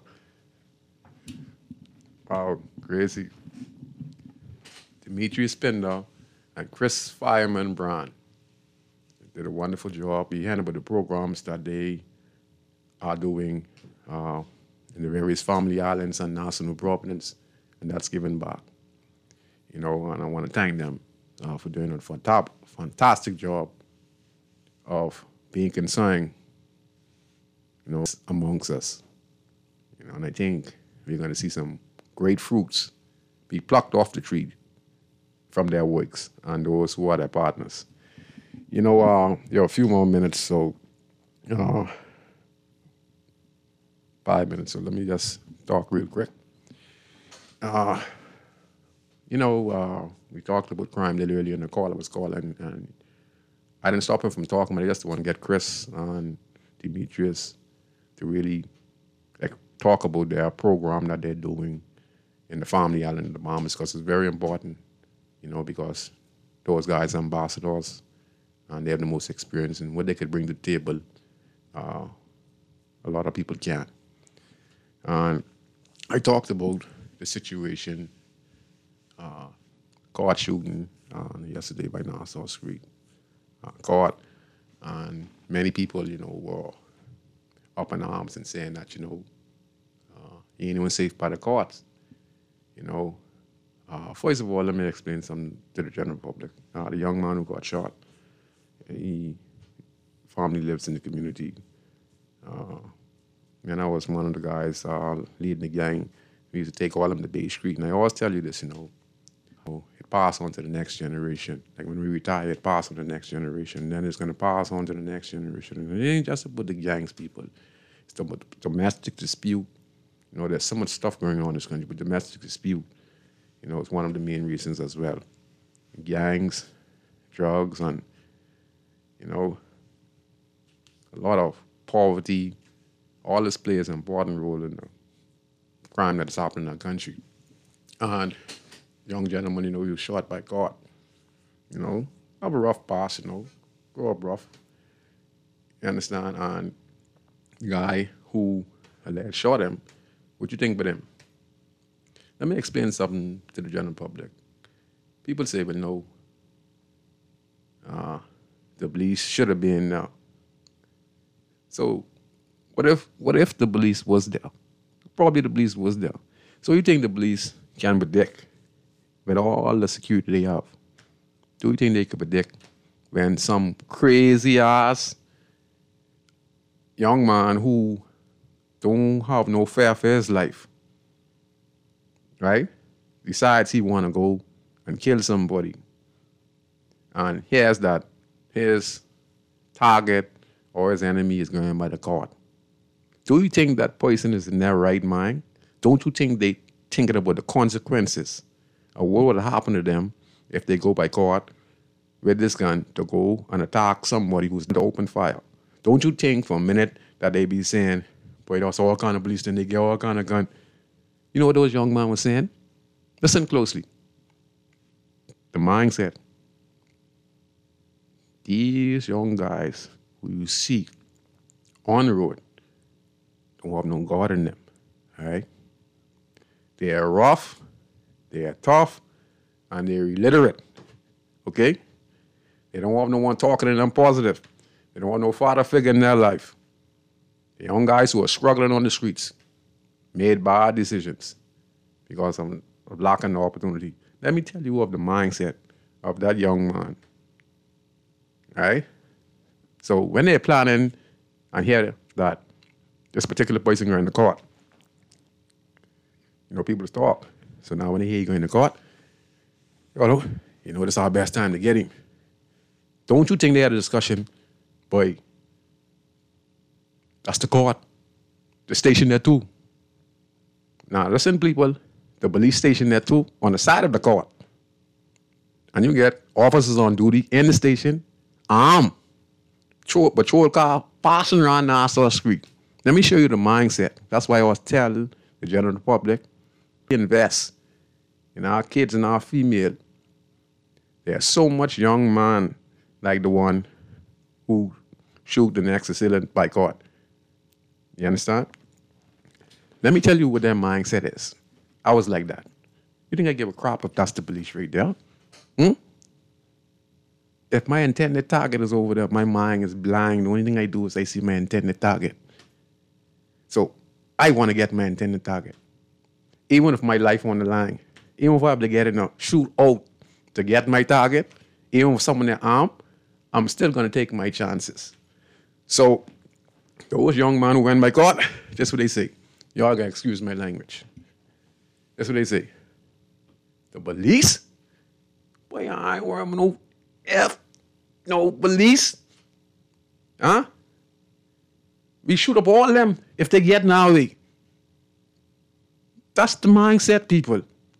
Wow, crazy. Demetrius Spindler and Chris Fireman Brown did a wonderful job. He handled the programs that they are doing in the various family islands and national providence, and that's giving back. And I want to thank them for doing a fantastic job of being concerned, amongst us. And I think we're going to see some great fruits be plucked off the tree from their works and those who are their partners. You have a few more minutes, so 5 minutes, so let me just talk real quick. We talked about crime a little earlier in the call I was calling, and I didn't stop him from talking, but I just want to get Chris and Demetrius to really talk about their program that they're doing in the family island of the Bahamas, because it's very important, because those guys are ambassadors and they have the most experience, and what they could bring to the table, a lot of people can't. And I talked about the situation, caught shooting yesterday by Nassau Street. Caught, and many people, were up in arms and saying that, you ain't even safe by the courts. First of all, let me explain something to the general public. The young man who got shot, he family lives in the community. And I was one of the guys leading the gang. We used to take all of them to Bay Street. And I always tell you this, it pass on to the next generation. Like when we retire, it pass on to the next generation. Then it's going to pass on to the next generation. And it ain't just about the gangs, people. It's about domestic dispute. There's so much stuff going on in this country, but domestic dispute, it's one of the main reasons as well. Gangs, drugs, and, a lot of poverty. All this plays an important role in the crime that's happening in our country. And young gentleman, he was shot by God. Have a rough past, grow up rough. You understand? And the guy who alleged shot him, what you think about him? Let me explain something to the general public. People say, well, no, the police should have been there. So what if the police was there? Probably the police was there. So you think the police can predict with all the security they have? Do you think they could predict when some crazy ass young man who don't have no fear for his life, right, decides he want to go and kill somebody, and hears that his target or his enemy is going by the court? Do you think that person is in their right mind? Don't you think they thinking about the consequences of what will happen to them if they go by court with this gun to go and attack somebody who's in the open fire? Don't you think for a minute that they be saying, boy, that's all kind of police, then they get all kind of gun? You know what those young men were saying? Listen closely. The mindset. These young guys who you see on the road don't have no God in them, all right? They are rough, they are tough, and they're illiterate, okay? They don't have no one talking to them positive. They don't want no father figure in their life. The young guys who are struggling on the streets, made bad decisions because of lacking the opportunity. Let me tell you of the mindset of that young man, all right? So when they're planning and hear that this particular person going to court, people to talk. So now when they hear you going to court, this is our best time to get him. Don't you think they had a discussion? Boy, that's the court. The station there too. Now listen, people, the police station there too, on the side of the court. And you get officers on duty in the station, armed, patrol car passing around Nassau Street. Let me show you the mindset. That's why I was telling the general public, invest in our kids and our female. There's so much young man like the one who shoot the next assailant by court. You understand? Let me tell you what their mindset is. I was like that. You think I give a crap if that's the police right there? If my intended target is over there, my mind is blind. The only thing I do is I see my intended target. So I want to get my intended target. Even if my life on the line, even if I have to get in a shootout to get my target, even if someone is armed, I'm still going to take my chances. So those young men who went by court, that's what they say. Y'all got to excuse my language. That's what they say. The police? Boy, I ain't wearing no police. Huh? We shoot up all of them if they get now. That's the mindset, people.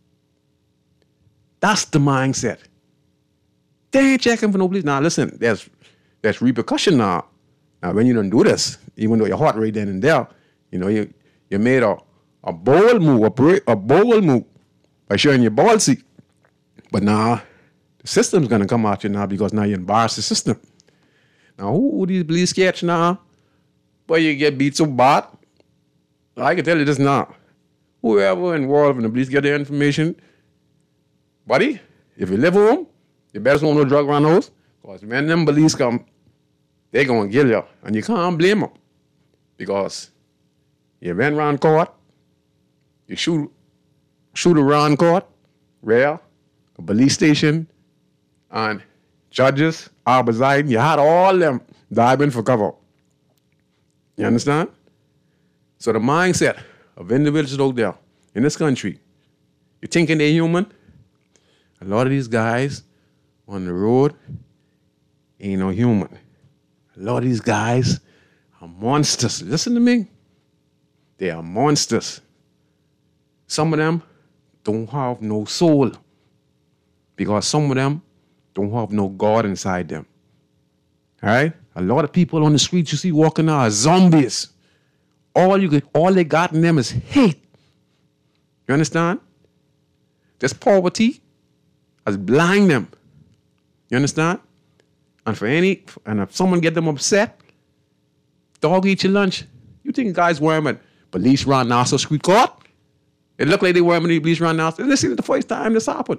That's the mindset. They ain't checking for no police. Now, listen, there's repercussion now. Now, when you don't do this, even though your heart rate then and there, you made a bold move, a bold move by showing your ballsy. But now, the system's going to come at you now because now you embarrass the system. Now, who these police catch now? Boy, you get beat so bad. I can tell you this now. Whoever involved in the police get their information, buddy, if you live home, you better want no drug around the house. Because when them police come, they're going to kill you. And you can't blame them. Because you went around court, you shoot around court, where a police station and judges are presiding. You had all them diving for cover. You understand? So the mindset of individuals out there in this country, you thinking they're human? A lot of these guys on the road ain't no human. A lot of these guys are monsters. Listen to me. They are monsters. Some of them don't have no soul because some of them don't have no God inside them. All right? A lot of people on the streets you see walking out are zombies. All they got in them is hate. You understand? This poverty has blind them. You understand? And if someone get them upset, dog eat your lunch. You think guys wearing at police around Nassau Street Court? It looked like they wearing the police around Nassau. This is the first time this happened.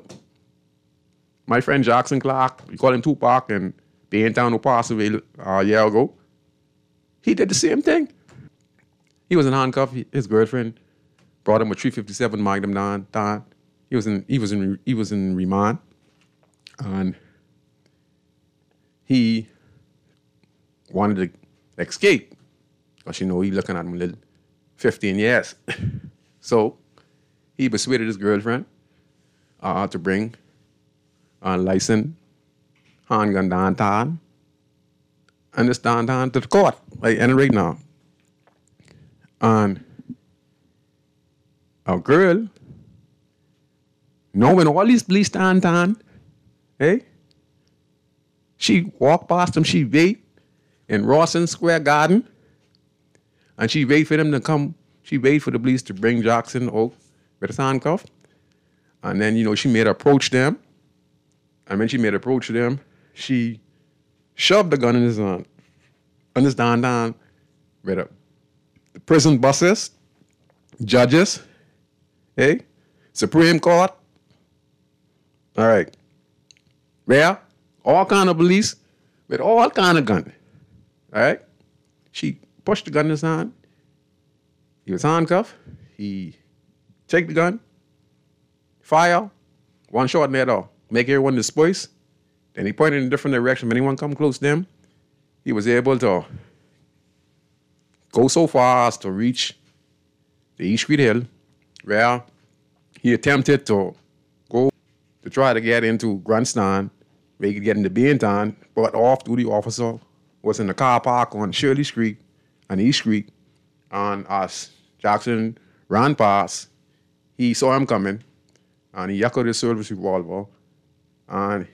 My friend Jackson Clark, we call him Tupac, and they ain't down no Parkerville a year ago. He did the same thing. He was in handcuffs. His girlfriend brought him a 357 Magnum down. He was in remand, and he wanted to escape because he looking at him a little 15 years. So he persuaded his girlfriend to bring a licensed handgun downtown and it's downtown to the court, like and right now. And a girl, knowing all these police downtown, she walked past them, she wait in Rawson Square Garden, and she wait for them to come. She wait for the police to bring Jackson out with his handcuff. And then, she made her approach them. And when she made her approach them, she shoved the gun in his hand. And it's down with the prison buses, judges, Supreme Court. All right. Where? All kind of police with all kind of gun. All right? She pushed the gun in his hand. He was handcuffed. He take the gun, fire, one shot in the head, make everyone disperse. Then he pointed in a different direction. When anyone come close to him, he was able to go so far as to reach the East Street Hill, where he attempted to go to try to get into Grandstand, where he could get into Baintown, but off-duty officer was in the car park on Shirley Street and East Street, and as Jackson ran past, he saw him coming, and he yuckled his service revolver, and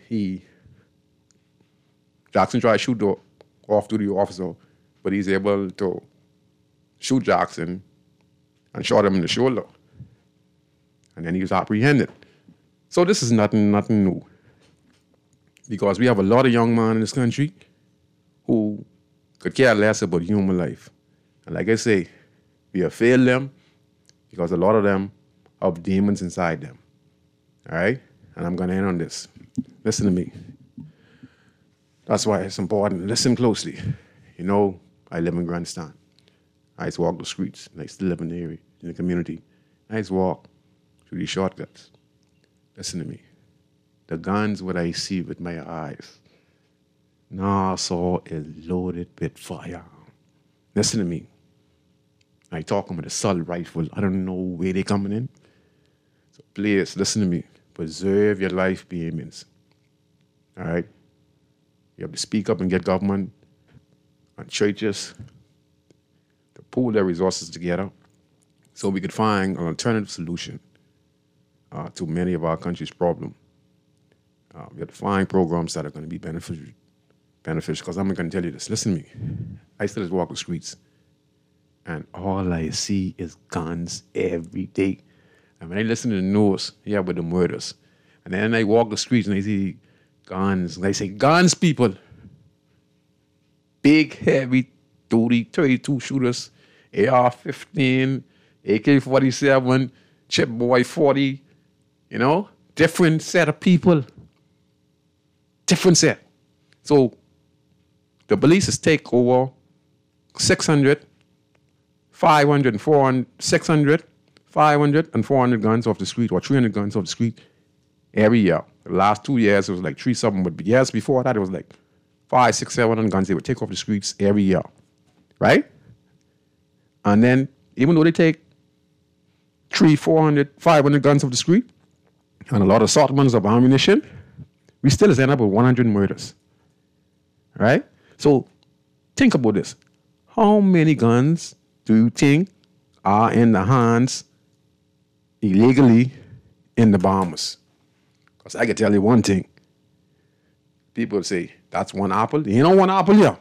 Jackson tried to shoot the off-duty officer, but he's able to shoot Jackson and shot him in the shoulder. And then he was apprehended. So this is nothing new. Because we have a lot of young men in this country who could care less about human life. And like I say, we have failed them because a lot of them have demons inside them. All right? And I'm going to end on this. Listen to me. That's why it's important. Listen closely. You know, I live in Grandstand. I used to walk the streets. I still live in the area, in the community. I used to walk through these shortcuts. Listen to me. The guns what I see with my eyes, Nassau is loaded with fire. Listen to me. I talking with assault rifle. I don't know where they coming in. So please, listen to me. Preserve your life beings. All right? You have to speak up and get government and churches to pool their resources together so we could find an alternative solution to many of our country's problems. We have to find programs that are going to be beneficial, because I'm going to tell you this. Listen to me. I still just walk the streets, and all I see is guns every day. And when I listen to the news, with the murders, and then I walk the streets and I see guns, and I say, guns, people. Big, heavy, 32 shooters, AR-15, AK-47, Chip Boy 40, different set of people. Different set. So the police is take over 600, 500, and 400, 600, 500, and 400 guns off the street, or 300 guns off the street every year. The last 2 years, it was like 3-something, but years before that, it was like 500, 600, 700 guns they would take off the streets every year, right? And then, even though they take 300, 400, 500 guns off the street, and a lot of assortments of ammunition, we still end up with 100 murders, right? So, think about this. How many guns do you think are in the hands illegally in the Bahamas? Because I can tell you one thing. People say, that's one apple. You know one apple here.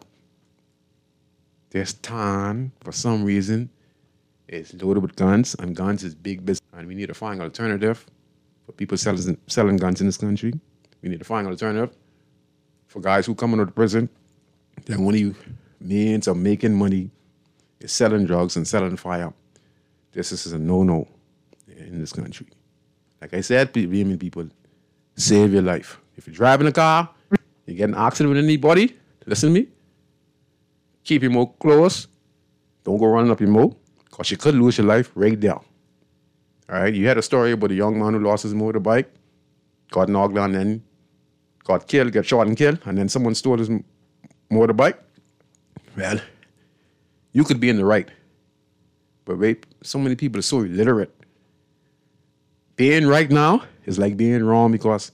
This town, for some reason, is loaded with guns, and guns is big business. And we need to find an alternative for people selling guns in this country. We need to find an alternative for guys who come out of prison. Their only means of making money is selling drugs and selling fire. This is a no-no in this country. Like I said, people, save your life. If you're driving a car, you get in an accident with anybody, listen to me, keep your mouth closed. Don't go running up your mouth, because you could lose your life right there. All right? You had a story about a young man who lost his motorbike, got knocked down, and got killed, got shot and killed, and then someone stole his motorbike. Well, you could be in the right. But wait, so many people are so illiterate. Being right now is like being wrong, because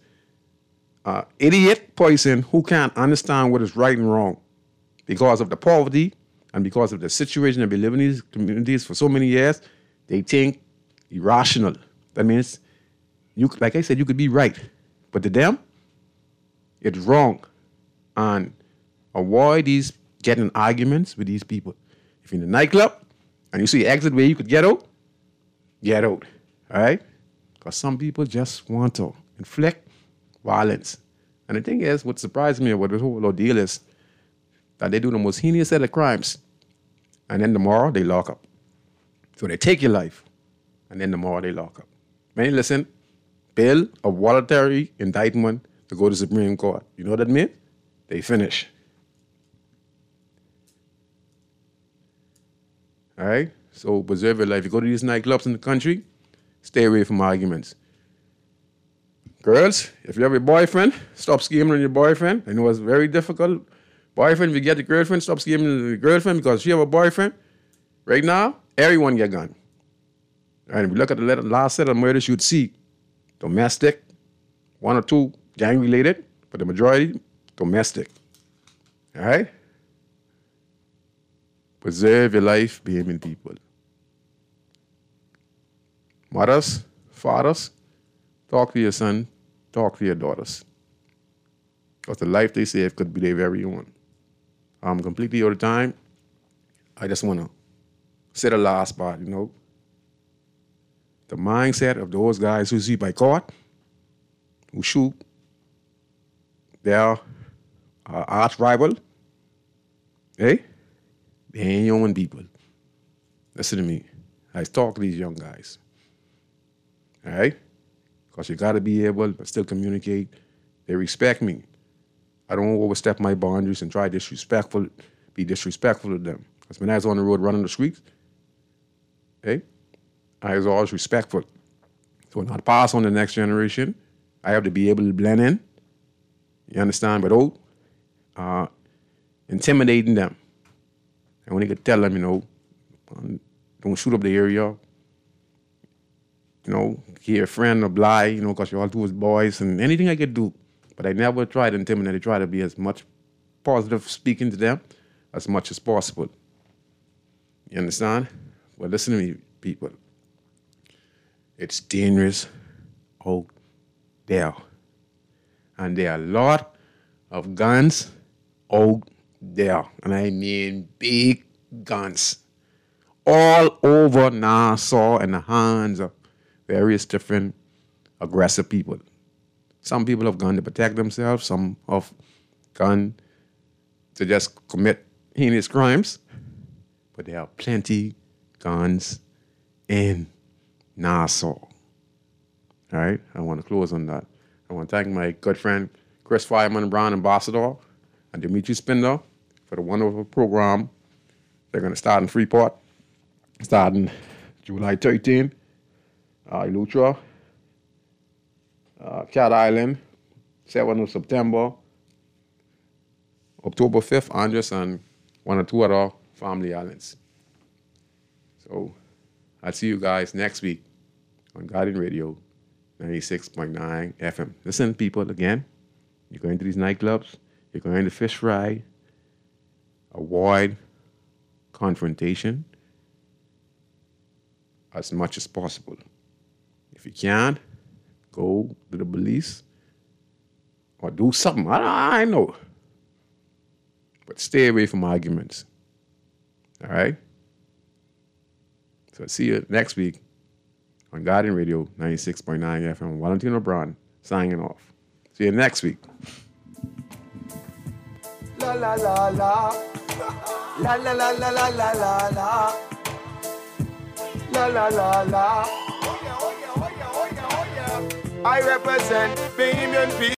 idiot person who can't understand what is right and wrong because of the poverty and because of the situation that we live in these communities for so many years, they think irrational. That means, like I said, you could be right. But to them, it's wrong. And avoid getting arguments with these people. If you're in a nightclub and you see an exit where you could get out, all right? Because some people just want to inflict violence. And the thing is, what surprised me about this whole ordeal is that they do the most heinous set of crimes, and then tomorrow they lock up. So they take your life, and then tomorrow they lock up. Man, listen, bill of voluntary indictment to go to Supreme Court. You know what that means? They finish. All right? So preserve your life. You go to these nightclubs in the country, stay away from arguments. Girls, if you have a boyfriend, stop scheming on your boyfriend. I know it's very difficult. Boyfriend, if you get a girlfriend, stop scheming on your girlfriend, because if you have a boyfriend, right now, everyone get a gun. And if you look at the last set of murders, you'd see domestic, 1 or 2 gang-related, but the majority, domestic. All right? Preserve your life, behaving people. Mothers, fathers, talk to your son, talk to your daughters. Because the life they save could be their very own. I'm completely out of time. I just want to say the last part, you know. The mindset of those guys who see by court, who shoot their arch rival, hey, they ain't your own people. Listen to me. I talk to these young guys. All right? Because you got to be able to still communicate. They respect me. I don't overstep my boundaries and try be disrespectful to them. Because when I was on the road running the streets, hey, I was always respectful. So when I pass on the next generation, I have to be able to blend in. You understand? But intimidating them. And when you could tell them, you know, don't shoot up the area. You know, hear a friend or lie, you know, because you all two as boys and anything I could do. But I never tried to intimidate. I try to be as much positive speaking to them as much as possible. You understand? Well, listen to me, people. It's dangerous out there. And there are a lot of guns out there. And I mean big guns. All over Nassau in the hands of various different aggressive people. Some people have guns to protect themselves. Some have guns to just commit heinous crimes. But there are plenty guns in Nassau. All right? I want to close on that. I want to thank my good friend Chris Fireman Brown, Ambassador, and Dimitri Spindler for the wonderful program. They're going to start in Freeport, starting July 13th. Eleuthera, Cat Island, 7th of September, October 5th, Andros, and 1 or 2 other family islands. So I'll see you guys next week on Guardian Radio 96.9 FM. Listen, people, again, you're going to these nightclubs, you're going to fish fry, avoid confrontation as much as possible. If you can, go to the police or do something. I know. But stay away from arguments. All right? So see you next week on Guardian Radio 96.9 FM. Valentino Brown signing off. See you next week. La la la la. La la la la la la la la. La la la la. I represent the Indian people.